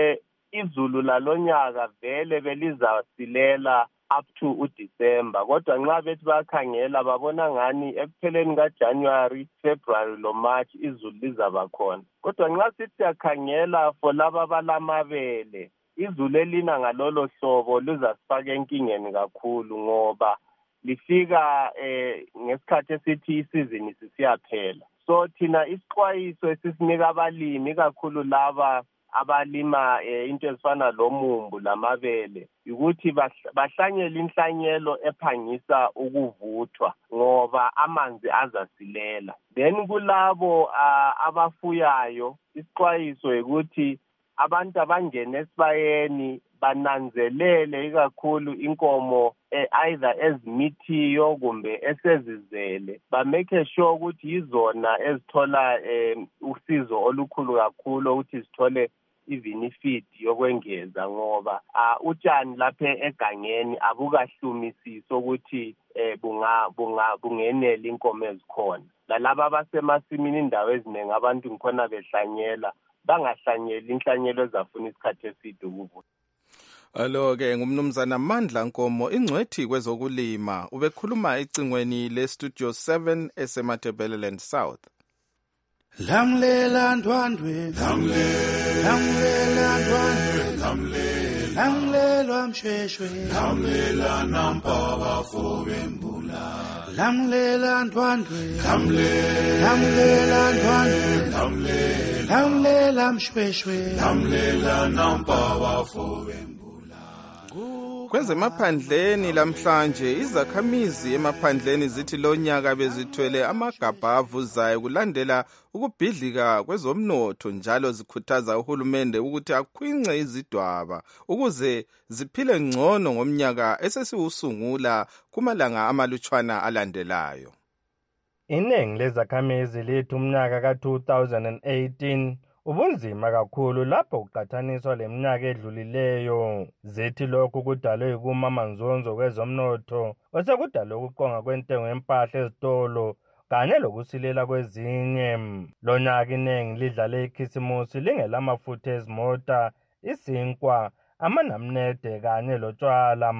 izulu lalonyaka vele belizasilela up to uDecember, kodwa nxa bethi bakhangela babona ngani ekupheleni kaJanuary, February lo March izulu lizaba khona. Kodwa nxa sithi siyakhangela for laba balamabele izulu elina ngalolo hlobo lizasifaka enkingeni kakhulu ngoba lifika ngesikhathi esithi isizini sisiyaphela. So thina isixwayiso esisinika abalimi kakhulu laba abalima into ezifana lomumbu lamabele ukuthi bahlanyele inhlanyelo ephangisa ukuvuthwa ngoba amanzi azasilela. Then kulabo abafuyayo isixwayiso ukuthi abantu abangena esibayeni bananzelele ikakhulu inkomo either ezimithiyo kumbe esezizele, ba-make sure ukuthi yizona ezithola usizo olukhulu kakhulu ukuthi zithole even ifeed yokwengeza ngoba utshani lapha egangeni abukahlumisisi ukuthi bungenela inkomo ezikhona. Lalaba abasemasimini indawo eziningi abantu ngikhona behlanyela bangahlanyeli inhlanyelo ezafuna isikhathi eside ukuvuthwa. Alo-ke ngumnumzana Mandla Nkomo, ingcwethi kwezokulima, ubekhuluma ecingweni le-Studio 7 eseMatebeleland South. Lamlela ndwandwe, lamlela ndwandwe, lamlela mshweshwe, lamlela nampaba fobembula, lamlela ndwandwe, lamlela ndwandwe, lamlela mshweshwe, lamlela nampaba fobembula. Kwezemaphandleni lamhlanje izakhamizi emaphandleni zithi lo nyaka bezithwele amagabha avuzayo kulandela ukubhidlika kwezomnotho, njalo zikhuthaza uhulumende ukuthi akhwince izidwaba ukuze ziphile ngcono ngomnyaka esesiwusungula kumalanga amalutshwana alandelayo. Iningi lezakhamizi lithi umnyaka ka-2018 ubunzima kakhulu lapho kuqathaniswa leminyaka edlulileyo. Zithi lokhu kudalwe yikumamanzonzo kwezomnotho osekudalwe ukuqonga kwentengo yempahla ezitolo kanye lokusilela kwezinye. Lo nyaka iningi lidlale ikhisimusi lingelamafutha ezimota, isinkwa, amanamnede kanye lotshwala.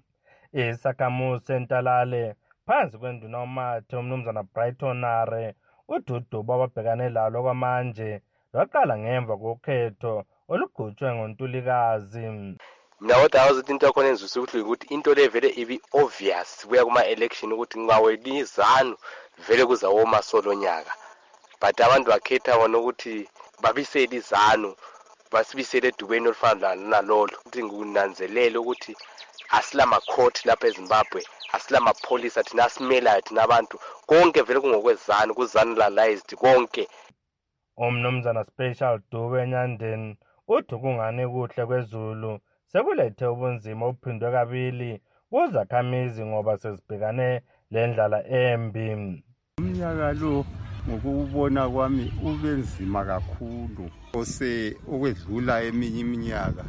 Isakhamuzi sentalale phansi kwenduna umathe umnumzana Brighton Nare ududubo ababhekane lalo kwamanje lwaqala ngemva kokhetho olugutshwe ngoNtulikazi. Mina kodwa awuzithi into yakhona enzisa ukuthi into le vele ibi obvious kuya kuma-election ukuthi ngingaweli izanu vele kuzawoma solonyaka, but abantu bakhetha bona ukuthi babisele izanu basibisele edubeni olufana nalolo. Ukuthi nginanzelele ukuthi asilamakhoti lapha eZimbabwe, asilamapholisa thina asimelayo thina abantu konke vele kungokwezanu kuzanalized konke. Umnumzana Special Dube eNyandeni uthi kungani kuhle kwezulu sekulethe ubunzima obuphindwe kabili kuzakhamizi ngoba sezibhekane lendlala embi. Umnyaka lo ngokubona kwami ubenzima kakhulu ose okwedlula eminye iminyaka,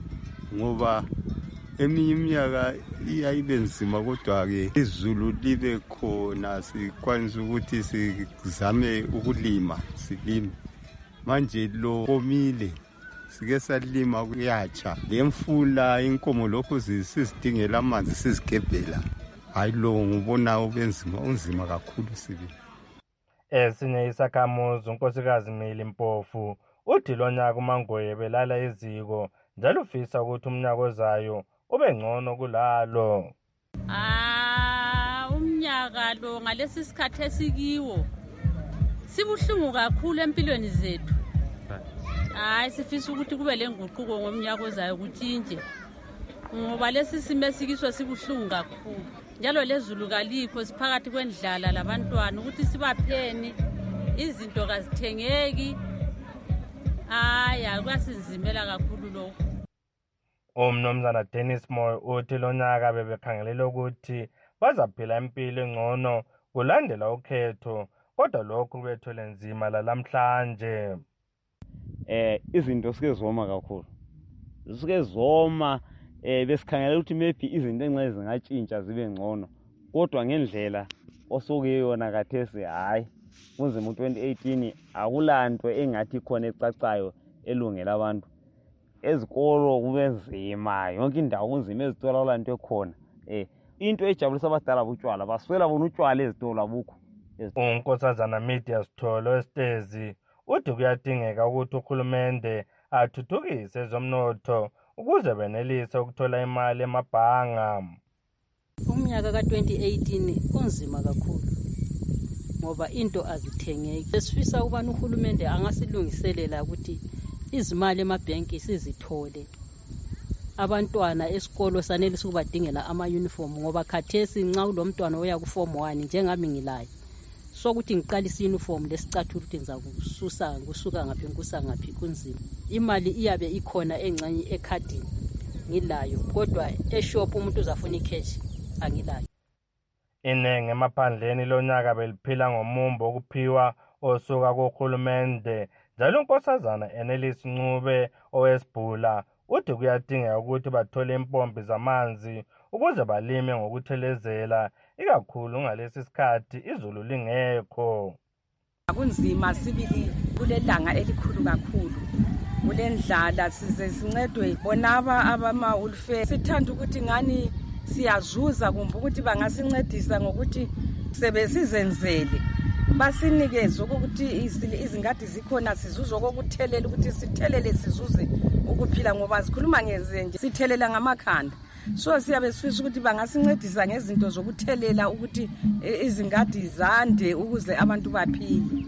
ngoba eminye iminyaka iyayibe nzima kodwa-ke izulu libe khona sikwanisa ukuthi sizame ukulima silime. Manje lo komile sike salima kuyatsha, lemfula inkomo lokhu sizidingela amanzi sizigebhela. Hayi lo ngubona ubenzima unzima kakhulu sibe. Esinye isakhamuzi unkosikazi Mili Mpofu uthi lo nyaka uMangoye belala eziko njalo ufisa ukuthi umnyaka ozayo ube ngcono kulalo. Umnyaka lo ngalesi sikhathi esikiwo sibuhlungu kakhulu empilweni zethu. Sifisa ukuthi kube lenguquko ngomnyaka ozayo kutshintshe ngoba lesi simo esikiso sibuhlungu kakhulu, njalo lezulu kalikho, siphakathi kwendlala labantwana ukuthi sibapheni izinto kazithengeki. Kwasinzimela kakhulu lokho. Umnumzana Dennis Moyo uthi lo nyaka bebekhangelele ukuthi bazaphila impilo engcono kulandela ukhetho, kodwa lokhu bethwele nzima lalamhlanje. Izinto sike zoma kakhulu, sike zoma, besikhangela ukuthi maybe izinto encane zingatshintsha zibe ngcono, kodwa ngendlela osoke yona kathesi hayi kunzima. 2018 akulanto engathi khona ecacayo elungela abantu. Ezikolo kube nzima, yonke indawo kunzima, ezitolo akulanto ekhona. Into ejabulisa abadala butshwala, baswela bona utshwala ezitolo abukho. Unkosazana Media Sitholo Estezi uthi kuyadingeka ukuthi uhulumende athuthukise ezomnotho ukuze benelise ukuthola imali emabhanga. Umnyaka ka-2018 kunzima kakhulu ngoba into azithengeki. Sifisa ukubana uhulumende angasilungiselela ukuthi izimali emabhenki sizithole. Abantwana esikolo sanelisa ukubadingela ama-uniform ngoba khathesi nxa kulomntwana oya ku-form 1 njengami ngilayo sokuthi ngiqalisa i-uniform lesicathula ukuthi kusuka ngaphi ngikusa ngaphi kunzima. Imali iyabe ikhona encane ekhadini ngilayo kodwa eshop umuntu uzafuna ikheshi angilayo. Inengi emaphandleni lonyaka beliphila ngomumbo okuphiwa osuka kuhulumende njalo unkosazana Enelis Ncube owesibhula uthi kuyadingeka ukuthi bathole impompi zamanzi ukuze balime ngokuthelezela ikakhulu ngalesi sikhathi izulu lingekho. Kunzima sibili kulelanga elikhulu kakhulu kulendlala size sincedwe bonaba abama-ulfe sithanda ukuthi ngani siyazuza kumbe ukuthi bangasincedisa ngokuthi sebesizenzele basinikeze ukuthi izingadi zikhona sizuze okokuthelela ukuthi sithelele sizuze ukuphila ngoba sikhuluma ngezenje sithelela ngamakhanda so siyabe sifisa ukuthi bangasincedisa ngezinto zokuthelela ukuthi izingadi zande ukuze abantu baphile.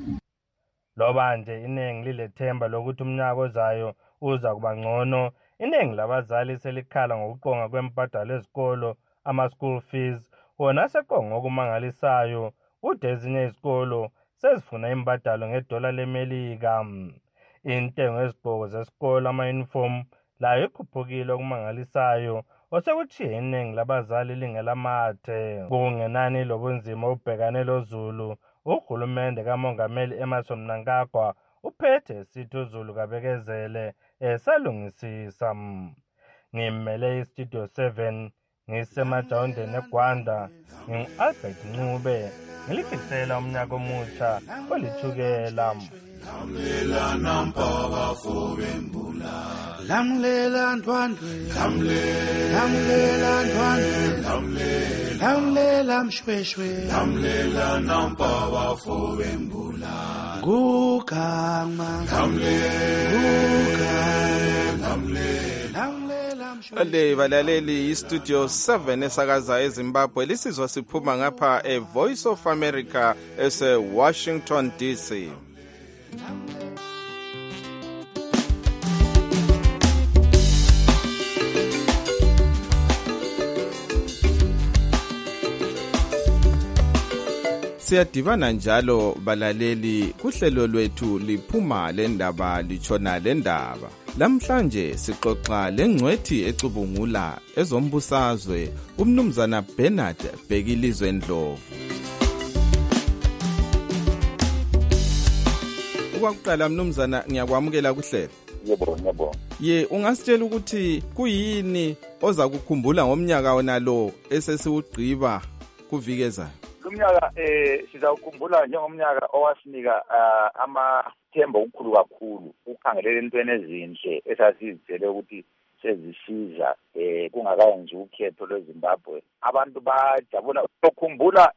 Loba nje inengi lilethemba lokuthi umnyaka ozayo uza kuba ngcono, inengi labazali selikhala ngokuqonga kwembadalo ezikolo ama-school fees wona seqonga okumangalisayo kude ezinye izikolo sezifuna imbadalo ngedola lemelika. Intengo yezigqoko zesikolo ama-uniform layo ikhuphukile okumangalisayo osekutshiye iningi labazali lingelamathe. Kungenani lobunzima ubhekane lozulu uhulumende kamongameli Emmerson Mnangagwa uphethe esithi uZulu kabekezele esalungisisa. Ngimele iStudio 7 ngisemajawundeni eGwanda ngingu-Albert Ncube ngilikhisela umnyaka omutsha olithukela. Lamlela nampaka fobembula lamlela ndwandwe lamlela ndwandwe lamlela mshweshwe lamlela nampaka fobembula gugama Ale balaleli iStudio 7 esakaza eZimbabwe lisizwa siphuma ngapha eVoice of America ese-Washington DC. Siyadibana njalo balaleli kuhlelo lwethu liphuma lendaba litshona lendaba. Lamhlanje sixoxa lengcwethi ecubungula ezombusazwe umnumzana Bernard Bhekilizwe Ndlovu. Ukwakuqala mnumzana ngiyakwamukela kuhlelo. Yebo. Ye ungasitshela ukuthi kuyini oza kukhumbula ngomnyaka onalo esesiwugqiba kuvikeza? Lumnyaka sizawukhumbula njengomnyaka owasinika amathemba okukhulu kakhulu ukukhangelela entweni ezinhle esasizitshele ukuthi sezisiza kungakayenzi ukhetho lweZimbabwe. Abantu bajabula ukukhumbula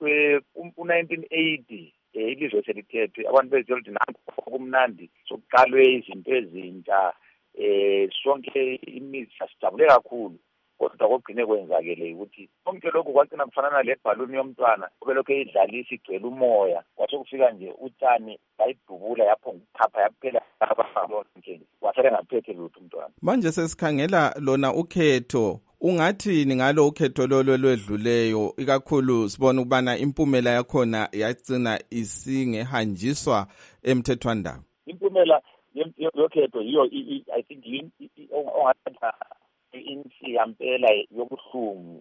u-1980 ilizwe selithethwe abantu bezitshela ukuthi nanku kumnandi sokuqalwe izinto ezintsha sonke imizi sasijabule kakhulu. Kodwa kokugcine kwenzakele ukuthi konke lokhu kwagcina kufanana lebhaluni yomntwana obelokhu eyidlalisa igcwele umoya kwasekufika nje utshani bayidubula yaphongukuphapha yaphela abafalonke wasele ngaphethe lutho umntwana. Manje sesikhangela lona ukhetho ungathini ngalo ukhetho lolo lwedluleyo ikakhulu sibona ukubana impumela yakhona yagcina isingehanjiswa emthethwandaba. Impumela yokhetho yiyo I think ongathatha insi yampela yobuhlungu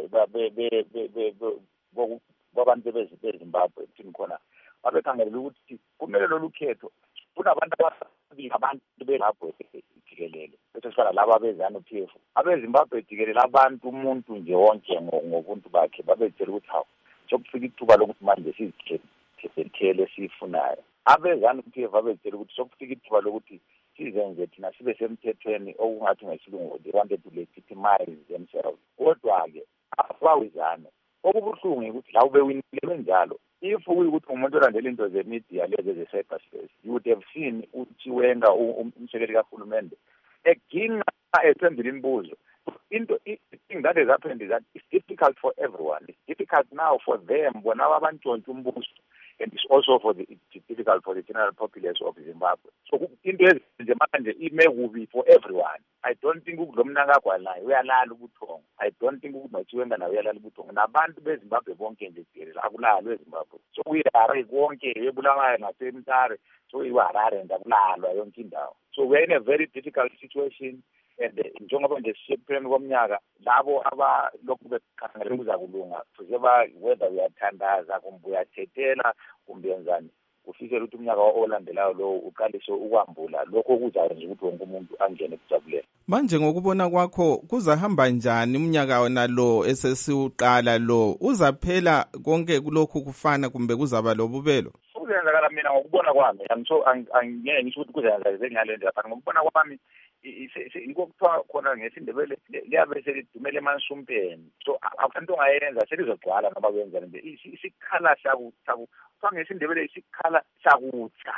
babantu beZimbabwe thini khona babekhangelela ukuthi kumele lolu khetho kunabantu ababili abantu beZimbabwe jikelele bese sifana laba beZANU-PF abeZimbabwe jikelele abantu umuntu nje wonke ngobuntu bakhe babetshela ukuthi hawu sokufika ithuba lokuthi manje sizikhethele sifunayo. AbeZANU-PF babetshela ukuthi sokufika ithuba lokuthi sizenze thina sibe semthethweni okungathi ngesilungu they wanted to legitimize themselves. Kodwa-ke abawizana okubuhlungu ukuthi la ubewinile benjalo if ukuthi umuntu olandela into ze-media lezi ze-cyberspace you would have seen uChiwenga umsekeli kahulumende eginqa ephendula imibuzo. The thing that has happened is that it's difficult for everyone. It's difficult now for them bona abantshontsha umbuso and it's also difficult for the general populace of Zimbabwe. So into ezinje manje ime kubi for everyone. I don't think ukulomnangagwa naye uyalala ubuthongo. I don't think ukumachiwenga naye uyalala ubuthongo. Nabantu beZimbabwe bonke nje jikelele akulalwe eZimbabwe. So uyiHarare konke eBulawayo naseMtare so iHarare ndakulalwa yonke indawo. So we're in a very difficult situation. And njengoba nje sisepheleni komnyaka labo abalokhu bekhangela ukuzakulunga kuseba whether uyathandaza kumbe uyathethela kumbe yenzani kufikela ukuthi umnyaka olandelayo lo uqalise ukwambula lokho kuzayenza ukuthi wonke umuntu angene kujabulela. Manje ngokubona kwakho kuzahamba njani umnyaka wona lo esesiuqala lo uzaphela konke kulokhu kufana kumbe kuzaba lobubelo? Kuzenzakala mina ngokubona kwami angeke ngisho ukuthi kuzenzakala ngale ndlela ngokubona kwami ngokuthiwa khona ngesindebele liyabe selidumele emansumpeni so akufanele ongayenza selizogcwala noma kwenza nje isikhala kuthiwa ngesindebele isikhala sakutsha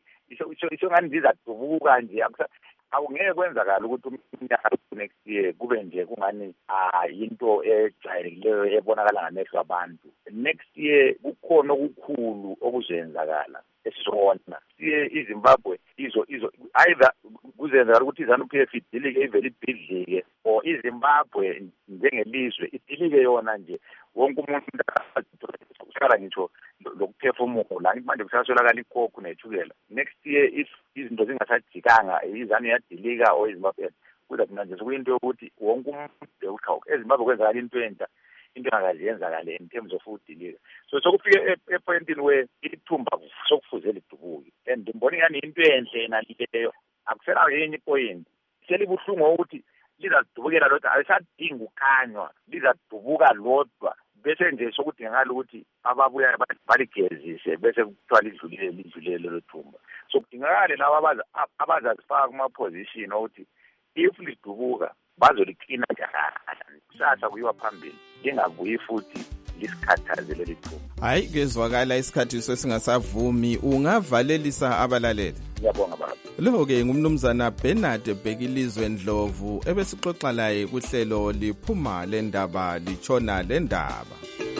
isho ngani ndizadubuka nje awungeke kwenzakala ukuthi umnyaka next year kube nje kungani yinto ejayelekileyo ebonakala ngamehlo abantu. Next year kukhona okukhulu okuzenzakala esizona iZimbabwe izo either kuzenzakala ukuthi iZANU-PF idilike ivele ibhidlike or iZimbabwe njengelizwe idilike yona nje wonke umuntu usala ngitsho lokuphefumula manje kusaswelakala ikhokho nethukela. Next year if izinto zingasajikanga iZANU yadilika or iZimbabwe kuza manje kuyinto yokuthi wonke umuntu eZimbabwe kwenzakala into entsha into engakaziyenzakale in terms of udilika. So sokufike epointini where ithumba sokufuzela idubuke and ngibona ngani into enhle naleyo akusela yenye point selibuhlungu ukuthi lizadubukela lodwa alisadinga ukhanywa lizadubuka lodwa bese nje sokudingakala ukuthi ababuya baligezise bese kuthiwa lidlulile lelo thumba. So kudingakala labo abazazifaka kuma-position ukuthi if lidubuka bazoliklina njani kusasa kuyiwa phambili lingabuyi futhi lisikhathaze leli thumba. Hayi kezwakala isikhathi sesingasavumi ungavalelisa abalaleli. Ngiyabonga baba. Lo-ke ngumnumzana Bernard Bhekilizwe Ndlovu ebesixoxa laye kuhlelo liphuma lendaba litshona lendaba.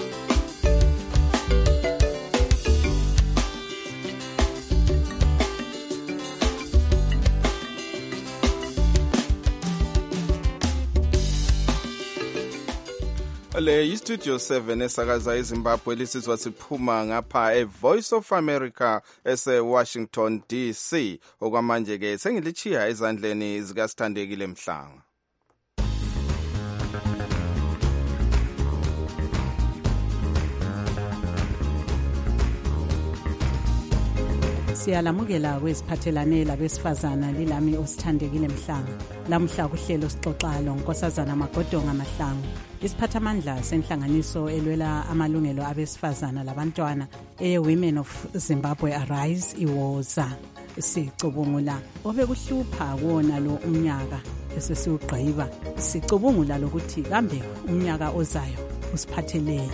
Le iStudio 7 esakaza eZimbabwe lisizwa siphuma ngapha eVoice of America ese-Washington DC. Okwamanje ke sengilichiya ezandleni zikaSthandekile Mhlanga. Siyalamukela kwesiphathelane labesifazana lilami uSthandekile Mhlanga. Lamhla kuhlelo sixoxalo nkosazana Magodonga Mahlangu. Isiphathamandla senhlanganiso elwela amalungelo abesifazana labantwana Women of Zimbabwe Arise iwoza sicubungula obekuhlupha wona lo umnyaka esesiugqiba sicubungula lokuthi kambe umnyaka ozayo usiphatheleni.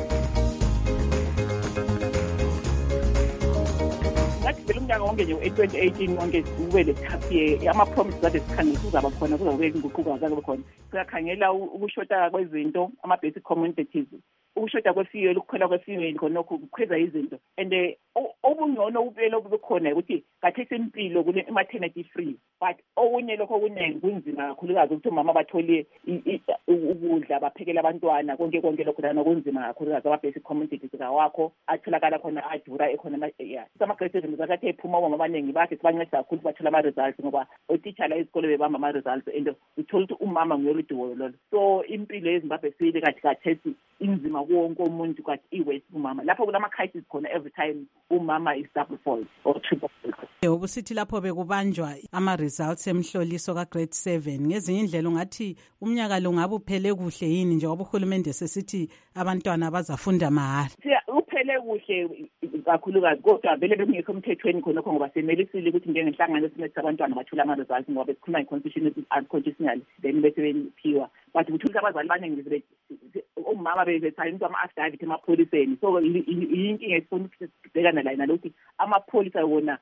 Umnyaka wonke nje u-2018 wonke ube lesikhathi ama-promise kade sikhangela kuzaba khona kuzawube inguquko zabe khona siyakhangela ukushota kwezinto ama-basic commodities ukushoda kwefiyeli ukukhwela kwefiyeli khonokho kukhweza izinto and obungcono ubelo kubekhona ukuthi kathesi impilo kule maternity free but okunye lokho kuningi kunzima kakhulukazi ukuthi umama bathole ukudla baphekela abantwana konke lokho lana kunzima kakhulukazi ama-basic commodities kawakho atholakala khona adura ekhona ama-grades zakathe ephuma omama abaningi bathi sibanceda kakhulu bathola ama-results ngoba otitshala ezikole bebamba ama-results and uthola ukuthi umama nguyoluduwo lolo so impilo yeZimbabwe sile kathesi inzima wonke umuntu kwathi iwest umama lapho kulama-crisis khona every time umama is double fault or triple fault. Ubusithi lapho bekubanjwa ama-results emhloliso ka-grade 7 ngezinye indlela ungathi umnyaka lo ngabe uphele kuhle yini njengoba uhulumende sesithi abantwana bazafunda mahhala. Uphele kuhle kakhulukazi kodwa vele bekungekho emthethweni khonokho ngoba semelisile ukuthi njengenhlangano esincedisa abantwana bathole ama-results ngoba besikhuluma nge-constitution unconstitutional then bese bephiwa but uthulisa abazali baningi omama bebethayinisa ama-affidavit emapholiseni. So yinkinga esifuna ukubhekana la nalokuthi amapholisa wona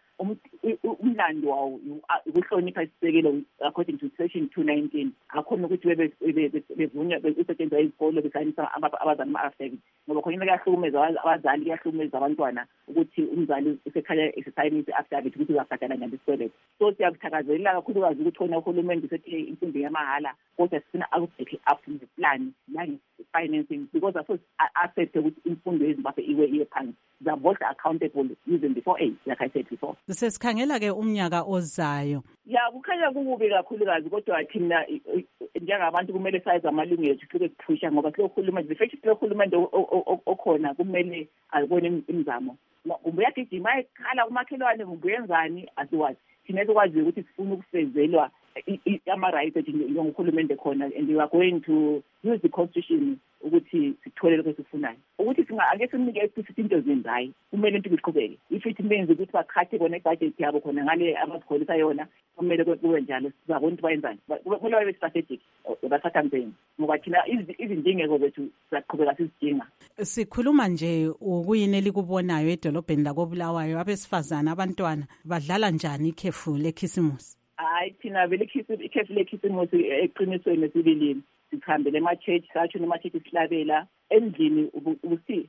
umlando wawo ukuhlonipha isisekelo according to section 219 akhona ukuthi bevunywa ukusetshenziswa izikolo besayinisa abazali ama-affidavit ngoba khona kuyahlukumeza abazali kuyahlukumeza abantwana ukuthi umzali usekhaya esayinisa i-affidavit ukuthi uzabhadala njani isikweletu. So siyakuthakazelela kakhulukazi ukuthi khona uhulumende usethi imfundo yamahhala kodwa sifuna akubheke up neplan nange-financing because afo accept ukuthi imfundo yeZimbabwe iwe phansi. They are both accountable even before age, like I said before. Sesikhangela-ke umnyaka ozayo. Ya kukhanya kukubi kakhulukazi kodwa thina njengabantu kumele sayize amalungelo ethu siloke siphusha ngoba silo hulumende uhulumende okhona kumele abone imizamo. Uyagijima ekhala kumakhelwane ngiyenzani asiwazi. Thina ezokwazi ukuthi sifuna ukufezelwa ama-rights ethu njengohulumende khona and we are going to use the constitution ukuthi sithole lokho esifunayo. Ukuthi ake simnike esifithi into zenzayo kumele into iqhubeke. If it means ukuthi bakhathe kona ibudget yabo khona ngale abazikholisa yona kumele kube njalo sizabona ukuthi bayenzani. Kumele babe strategic basatha mpeni ngoba thina izindingeko zethu sizaqhubeka sizidinga. Sikhuluma nje ukuyini elikubonayo edolobheni lakoBulawayo abesifazana abantwana badlala njani ikhefu lekhisimusi? Hayi thina vele ikhefu lekhisimusi eqinisweni sibilini sikhambele ema-church satsho nema-church sihlabela endlini ukuthi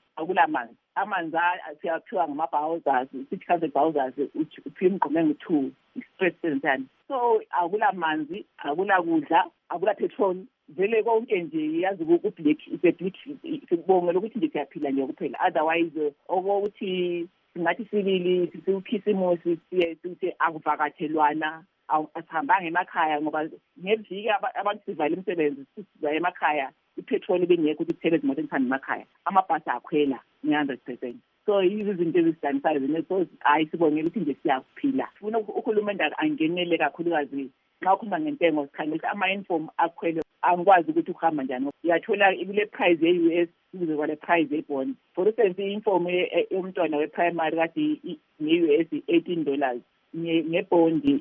amanzi siyaphiwa ngama-bowsers 600 bowsers uphiwa imgqomengo 2 stress sentani. So akula manzi akula kudla akula petrol vele konke nje yazi ukuthi sikubongela ukuthi nje siyaphila nje kuphela otherwise ukuthi singathi sibili sikhisimusi siye akuvakathelwana asihambanga emakhaya ngoba ngeviki abantu sivala imisebenzi siza emakhaya ipetrol bengekho ukuthi kuthele izimoto ezihamba emakhaya amabhasi akhwela 100%. So yizo izinto ezidanisayo so hayi sibongela ukuthi nje siyaphila. Sifuna uhulumende angenele kakhulukazi xa ukhuluma ngentengo sikhangela ama-uniform akhwele angikwazi ukuthi uhamba njani. Uyathola ile price ye-US ibizwa le price ye-bond. For instance i-uniform yomntwana we-primary kade nge-US $18 ngebhondi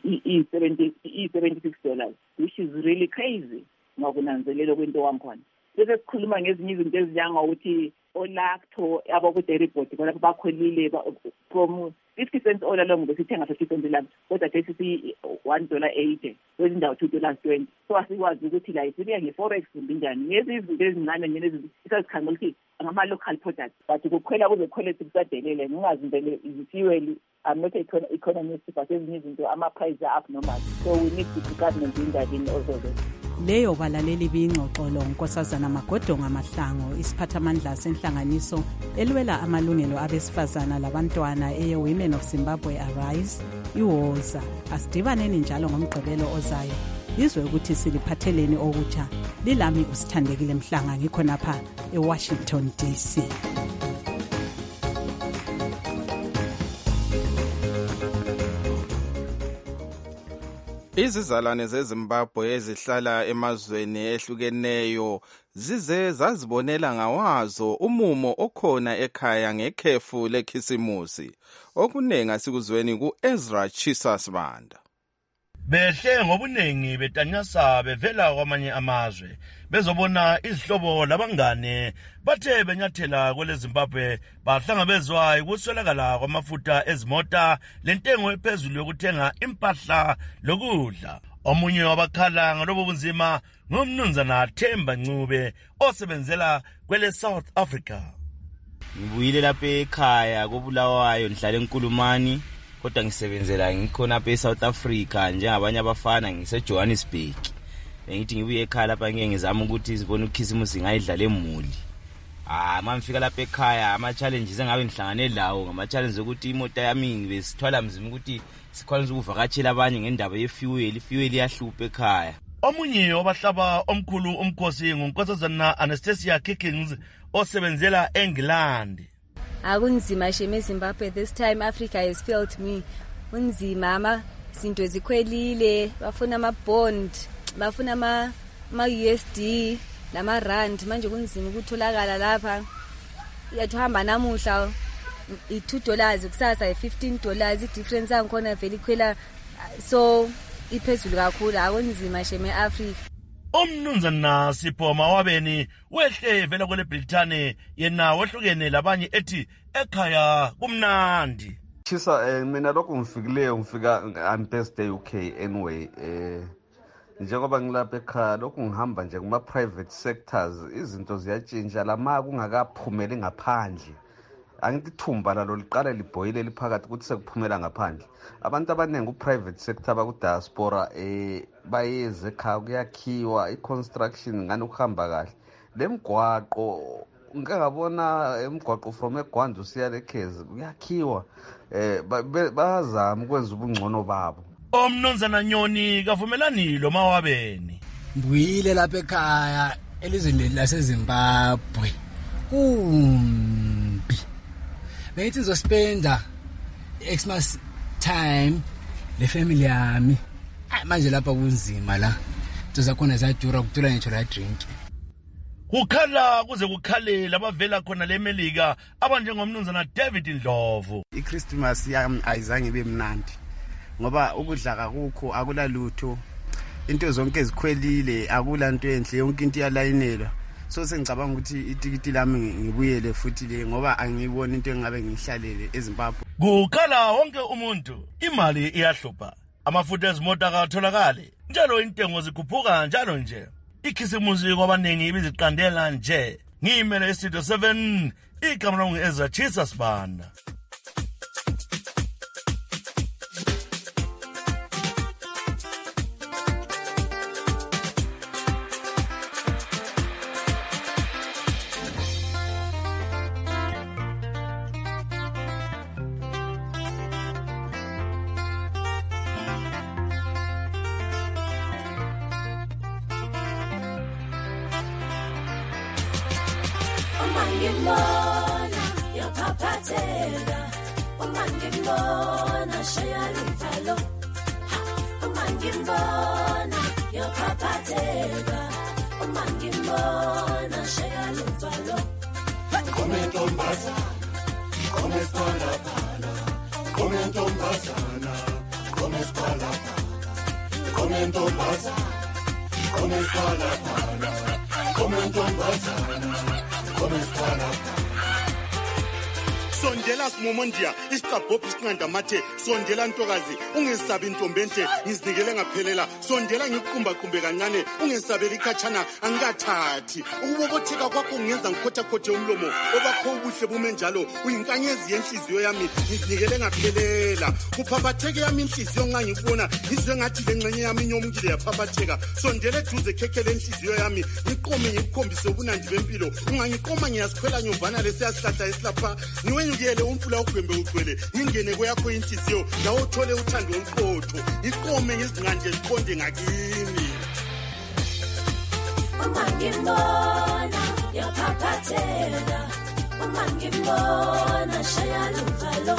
$76 which is really crazy ngokunanzelela kwento wami khona. Bese sikhuluma ngezinye izinto ezinjengokuthi olacto abaku-dairy board bona bakhwelile from 50 cents all along besithenga 50 cents lami kodwa sesithi $1.80 kwezinye indawo $2.20. So asikwazi ukuthi la isibuya nge-forex kumbe njani ngezi izinto ezincane nje lezi isazikhangela ukuthi ngama-local products but kukhwela kuzokhwela sikusadelele ngingazi vele izi-fuel. I'm not an economist but ezinye izinto ama-price are abnormal so we need the government doing that in also there. Leyo balaleli biyingxoxo lo Nkosazana Magodonga Mahlango isiphathamandla senhlanganiso elwela amalungelo abesifazana labantwana Women of Zimbabwe Arise iwoza. Asidibaneni njalo ngomgqibelo ozayo izwe ukuthi siliphatheleni okutsha. Lilami usithandekile Mhlanga ngikhonapha eWashington DC. Izizalwane zeZimbabwe ezihlala emazweni ehlukeneyo zize zazibonela ngawazo umumo okhona ekhaya ngekhefu lekhisimusi. Okunenga sikuzweni ku-Ezra Chisasibanda. Behle ngobunengi betanyasa bevela kwamanye amazwe bezobona izihlobo labangane bathe benyathela kwele Zimbabwe bahlangabezwa ukuswelakala kwamafutha ezimota lentengo ephezulu yokuthenga impahla lokudla. Omunye wabakhala ngalobo bunzima ngumnumzana Themba Ncube osebenzela kwele South Africa. Ngibuyile lapha ekhaya koBulawayo ngihlala eNkulumani kodwa ngisebenzela ngikhona lapha eSouth Africa njengabanye abafana ngiseJohannesburg. Bengithi ngibuye ekhaya lapha ngeke ngizama ukuthi sibone ukhisimusi ngayidlala emuli. Mangifika lapha ekhaya ama challenges engabe ngihlangane lawo ngama challenges ukuthi imoto yami ngibesithwala mzima ukuthi sikwanise ukuvakatshela abanye ngendaba yefuel iyahlupha ekhaya. Omunye wabahlaba omkhulu umkhosi nguNkosazana Anastasia Kickings osebenzela eNgland. Akunzima sheme Zimbabwe this time Africa has failed me. Unzima ama zinto zikhwelile bafuna ama bond bafuna ama USD nama rand manje kunzima ukutholakala lapha. Yathamba namuhla $2 kusasa $15 idifference yankhona vele ikhwela so iphezulu kakhulu akunzima sheme Africa. Umnumzana Sipho Mawabeni wehle vela kwele Britane yena wehlukene labanye ethi ekhaya kumnandi. Chisa mina lokho ngifikileyo ngifika on Thursday UK anyway njengoba ngilapha ekhaya lokho ngihamba nje kuma private sectors izinto ziyatshintsha lama kungakaphumeli ngaphandle angithumba lalo liqala liboyile liphakathi ukuthi sekuphumela ngaphandle abantu abaningi ku-private sector baku-diaspora bayeze ekhaya kuyakhiwa i-construction ngani ukuhamba kahle le mgwaqo ngingabona emgwaqo from eGwanda usiya leKhezi kuyakhiwa bazama ukwenza ubungcono babo. Umnumzana Nyoni kavumelani lo Mawabeni. Mbuyile lapha ekhaya elizweni laseZimbabwe. Beyithi ngizospenda Xmas time le family yami. Manje lapha kunzima la. Zakhona ziyadura kudura ngitsho la drink. Kukhala kuze kukhale labavela khona leMelika abanjengomnumzana David Ndlovu. iChristmas yami ayizange ibe mnandi ngoba ukudla kakukho akulalutho into zonke ezikhwelile akulanto enhle yonke into yalayinelwa so sengicabanga ukuthi itikiti lami ngibuyele futhi le ngoba angiyibona into engabe ngihlalele eZimbabwe. Kukhala wonke umuntu imali iyahlupha amafutha ezimota akatholakale njalo intengo zikhuphuka njalo nje. Ikhisimuzi kwabanengi ibiziqandela nje. Ngimele eStudio 7 igama lami Ezra Chisa Sibanda. Umangibona yaphaphazela umangibona shaya luvalo umangibona yaphaphazela umangibona shaya luvalo Komentombazana komespalapala komentombazana komespalapala komentombazana komespalapala komentombazana sondela simomondia isiqabhobhi isinqanda mathe sondela ntokazi ungesabi intombente ngizinikele ngaphelela sondela ngikuqumba kancane ungesabeli ikhatshana angikathathi ukubobotheka kwakho kungenza ngikhothakothe umlomo obakho ubuhle bume njalo uyinkanyezi yenhliziyo yami ngizinikele ngaphelela kuphaphatheke yami inhliziyo nxa ngikubona ngizwe ngathi le ngxenye yami inyomukile yaphaphatheka sondela eduze khekhele inhliziyo yami ngiqome ngikukhombise ubunandi bempilo ungangiqoma ngiyasikhwela nyovana lesiyasihlahla esilapha niwenyukele umfula ogwembe ugcwele ngingene kweyakho inhliziyo lawo uthole uthando oluqotho iqome ngezinqande ziqonde ngakini. Umangibona yaphaphathela umangibona shaya luvalo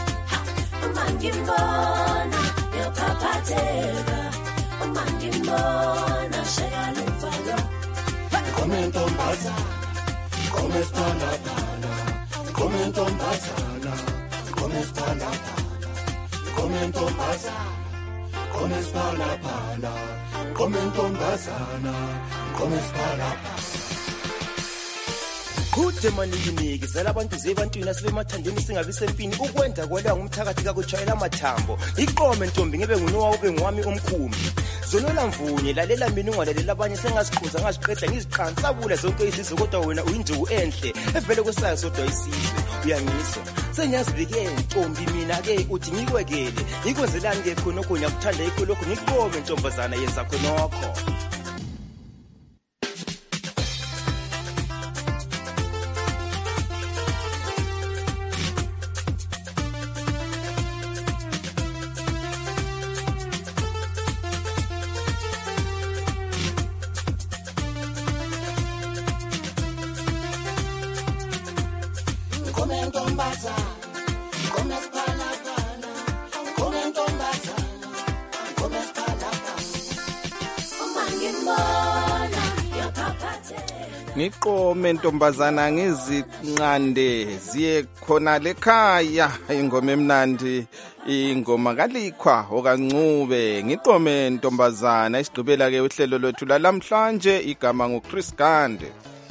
umangibona yaphaphathela umangibona shaya luvalo komentombazana komespalapala komentombazana komespalapala komentombazana komespalapala komentombazana komespalapala. Kude maningi zala abantu zebantwini asibemathandeni singabi sempini ukwenda kwela ngumthakathi kakutshayela amathambo iqome ntombi ngebe ngunowa ube ngwami omkhumbi zonola mvunye lalela mina ungalalela abanye sengaziqhuza ngaziqeda ngiziqhansabula zonke izizwe kodwa wena uyinduku enhle evele kwesayo sodwa isizwe uyangizwa senyazibike ntombi mina ke uthi ngikwekele ngikwenzelani ke khonokho ngiyakuthanda ikho lokho ngiqome ntombazana yenza khonokho. ngiqome ntombazana ngizinqande ziye khona lekhaya ingoma emnandi ingoma kaLikhwa okancube ngiqome ntombazana isigqibela ke uhlelo lwethu lamhlanje igama nguChris Gande.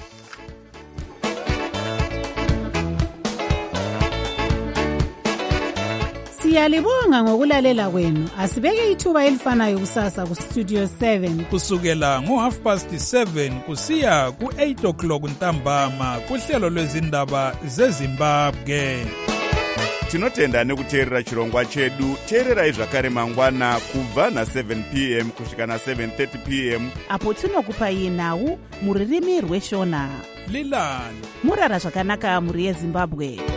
Siyalibonga ngokulalela kwenu. Asibeke ithuba elifanayo kusasa ku Studio 7 kusukela ngo7:30 kusiya ku8:00 ntambama kuhlelo lwezindaba zeZimbabwe. Tinotenda nekuteerera chirongwa chedu. Teererai zvakare mangwana kubva na7 p.m. kusvika na7:30 p.m. apo tinokupai nhau muririmi rweshona. Lilani murara zvakanaka muri yeZimbabwe.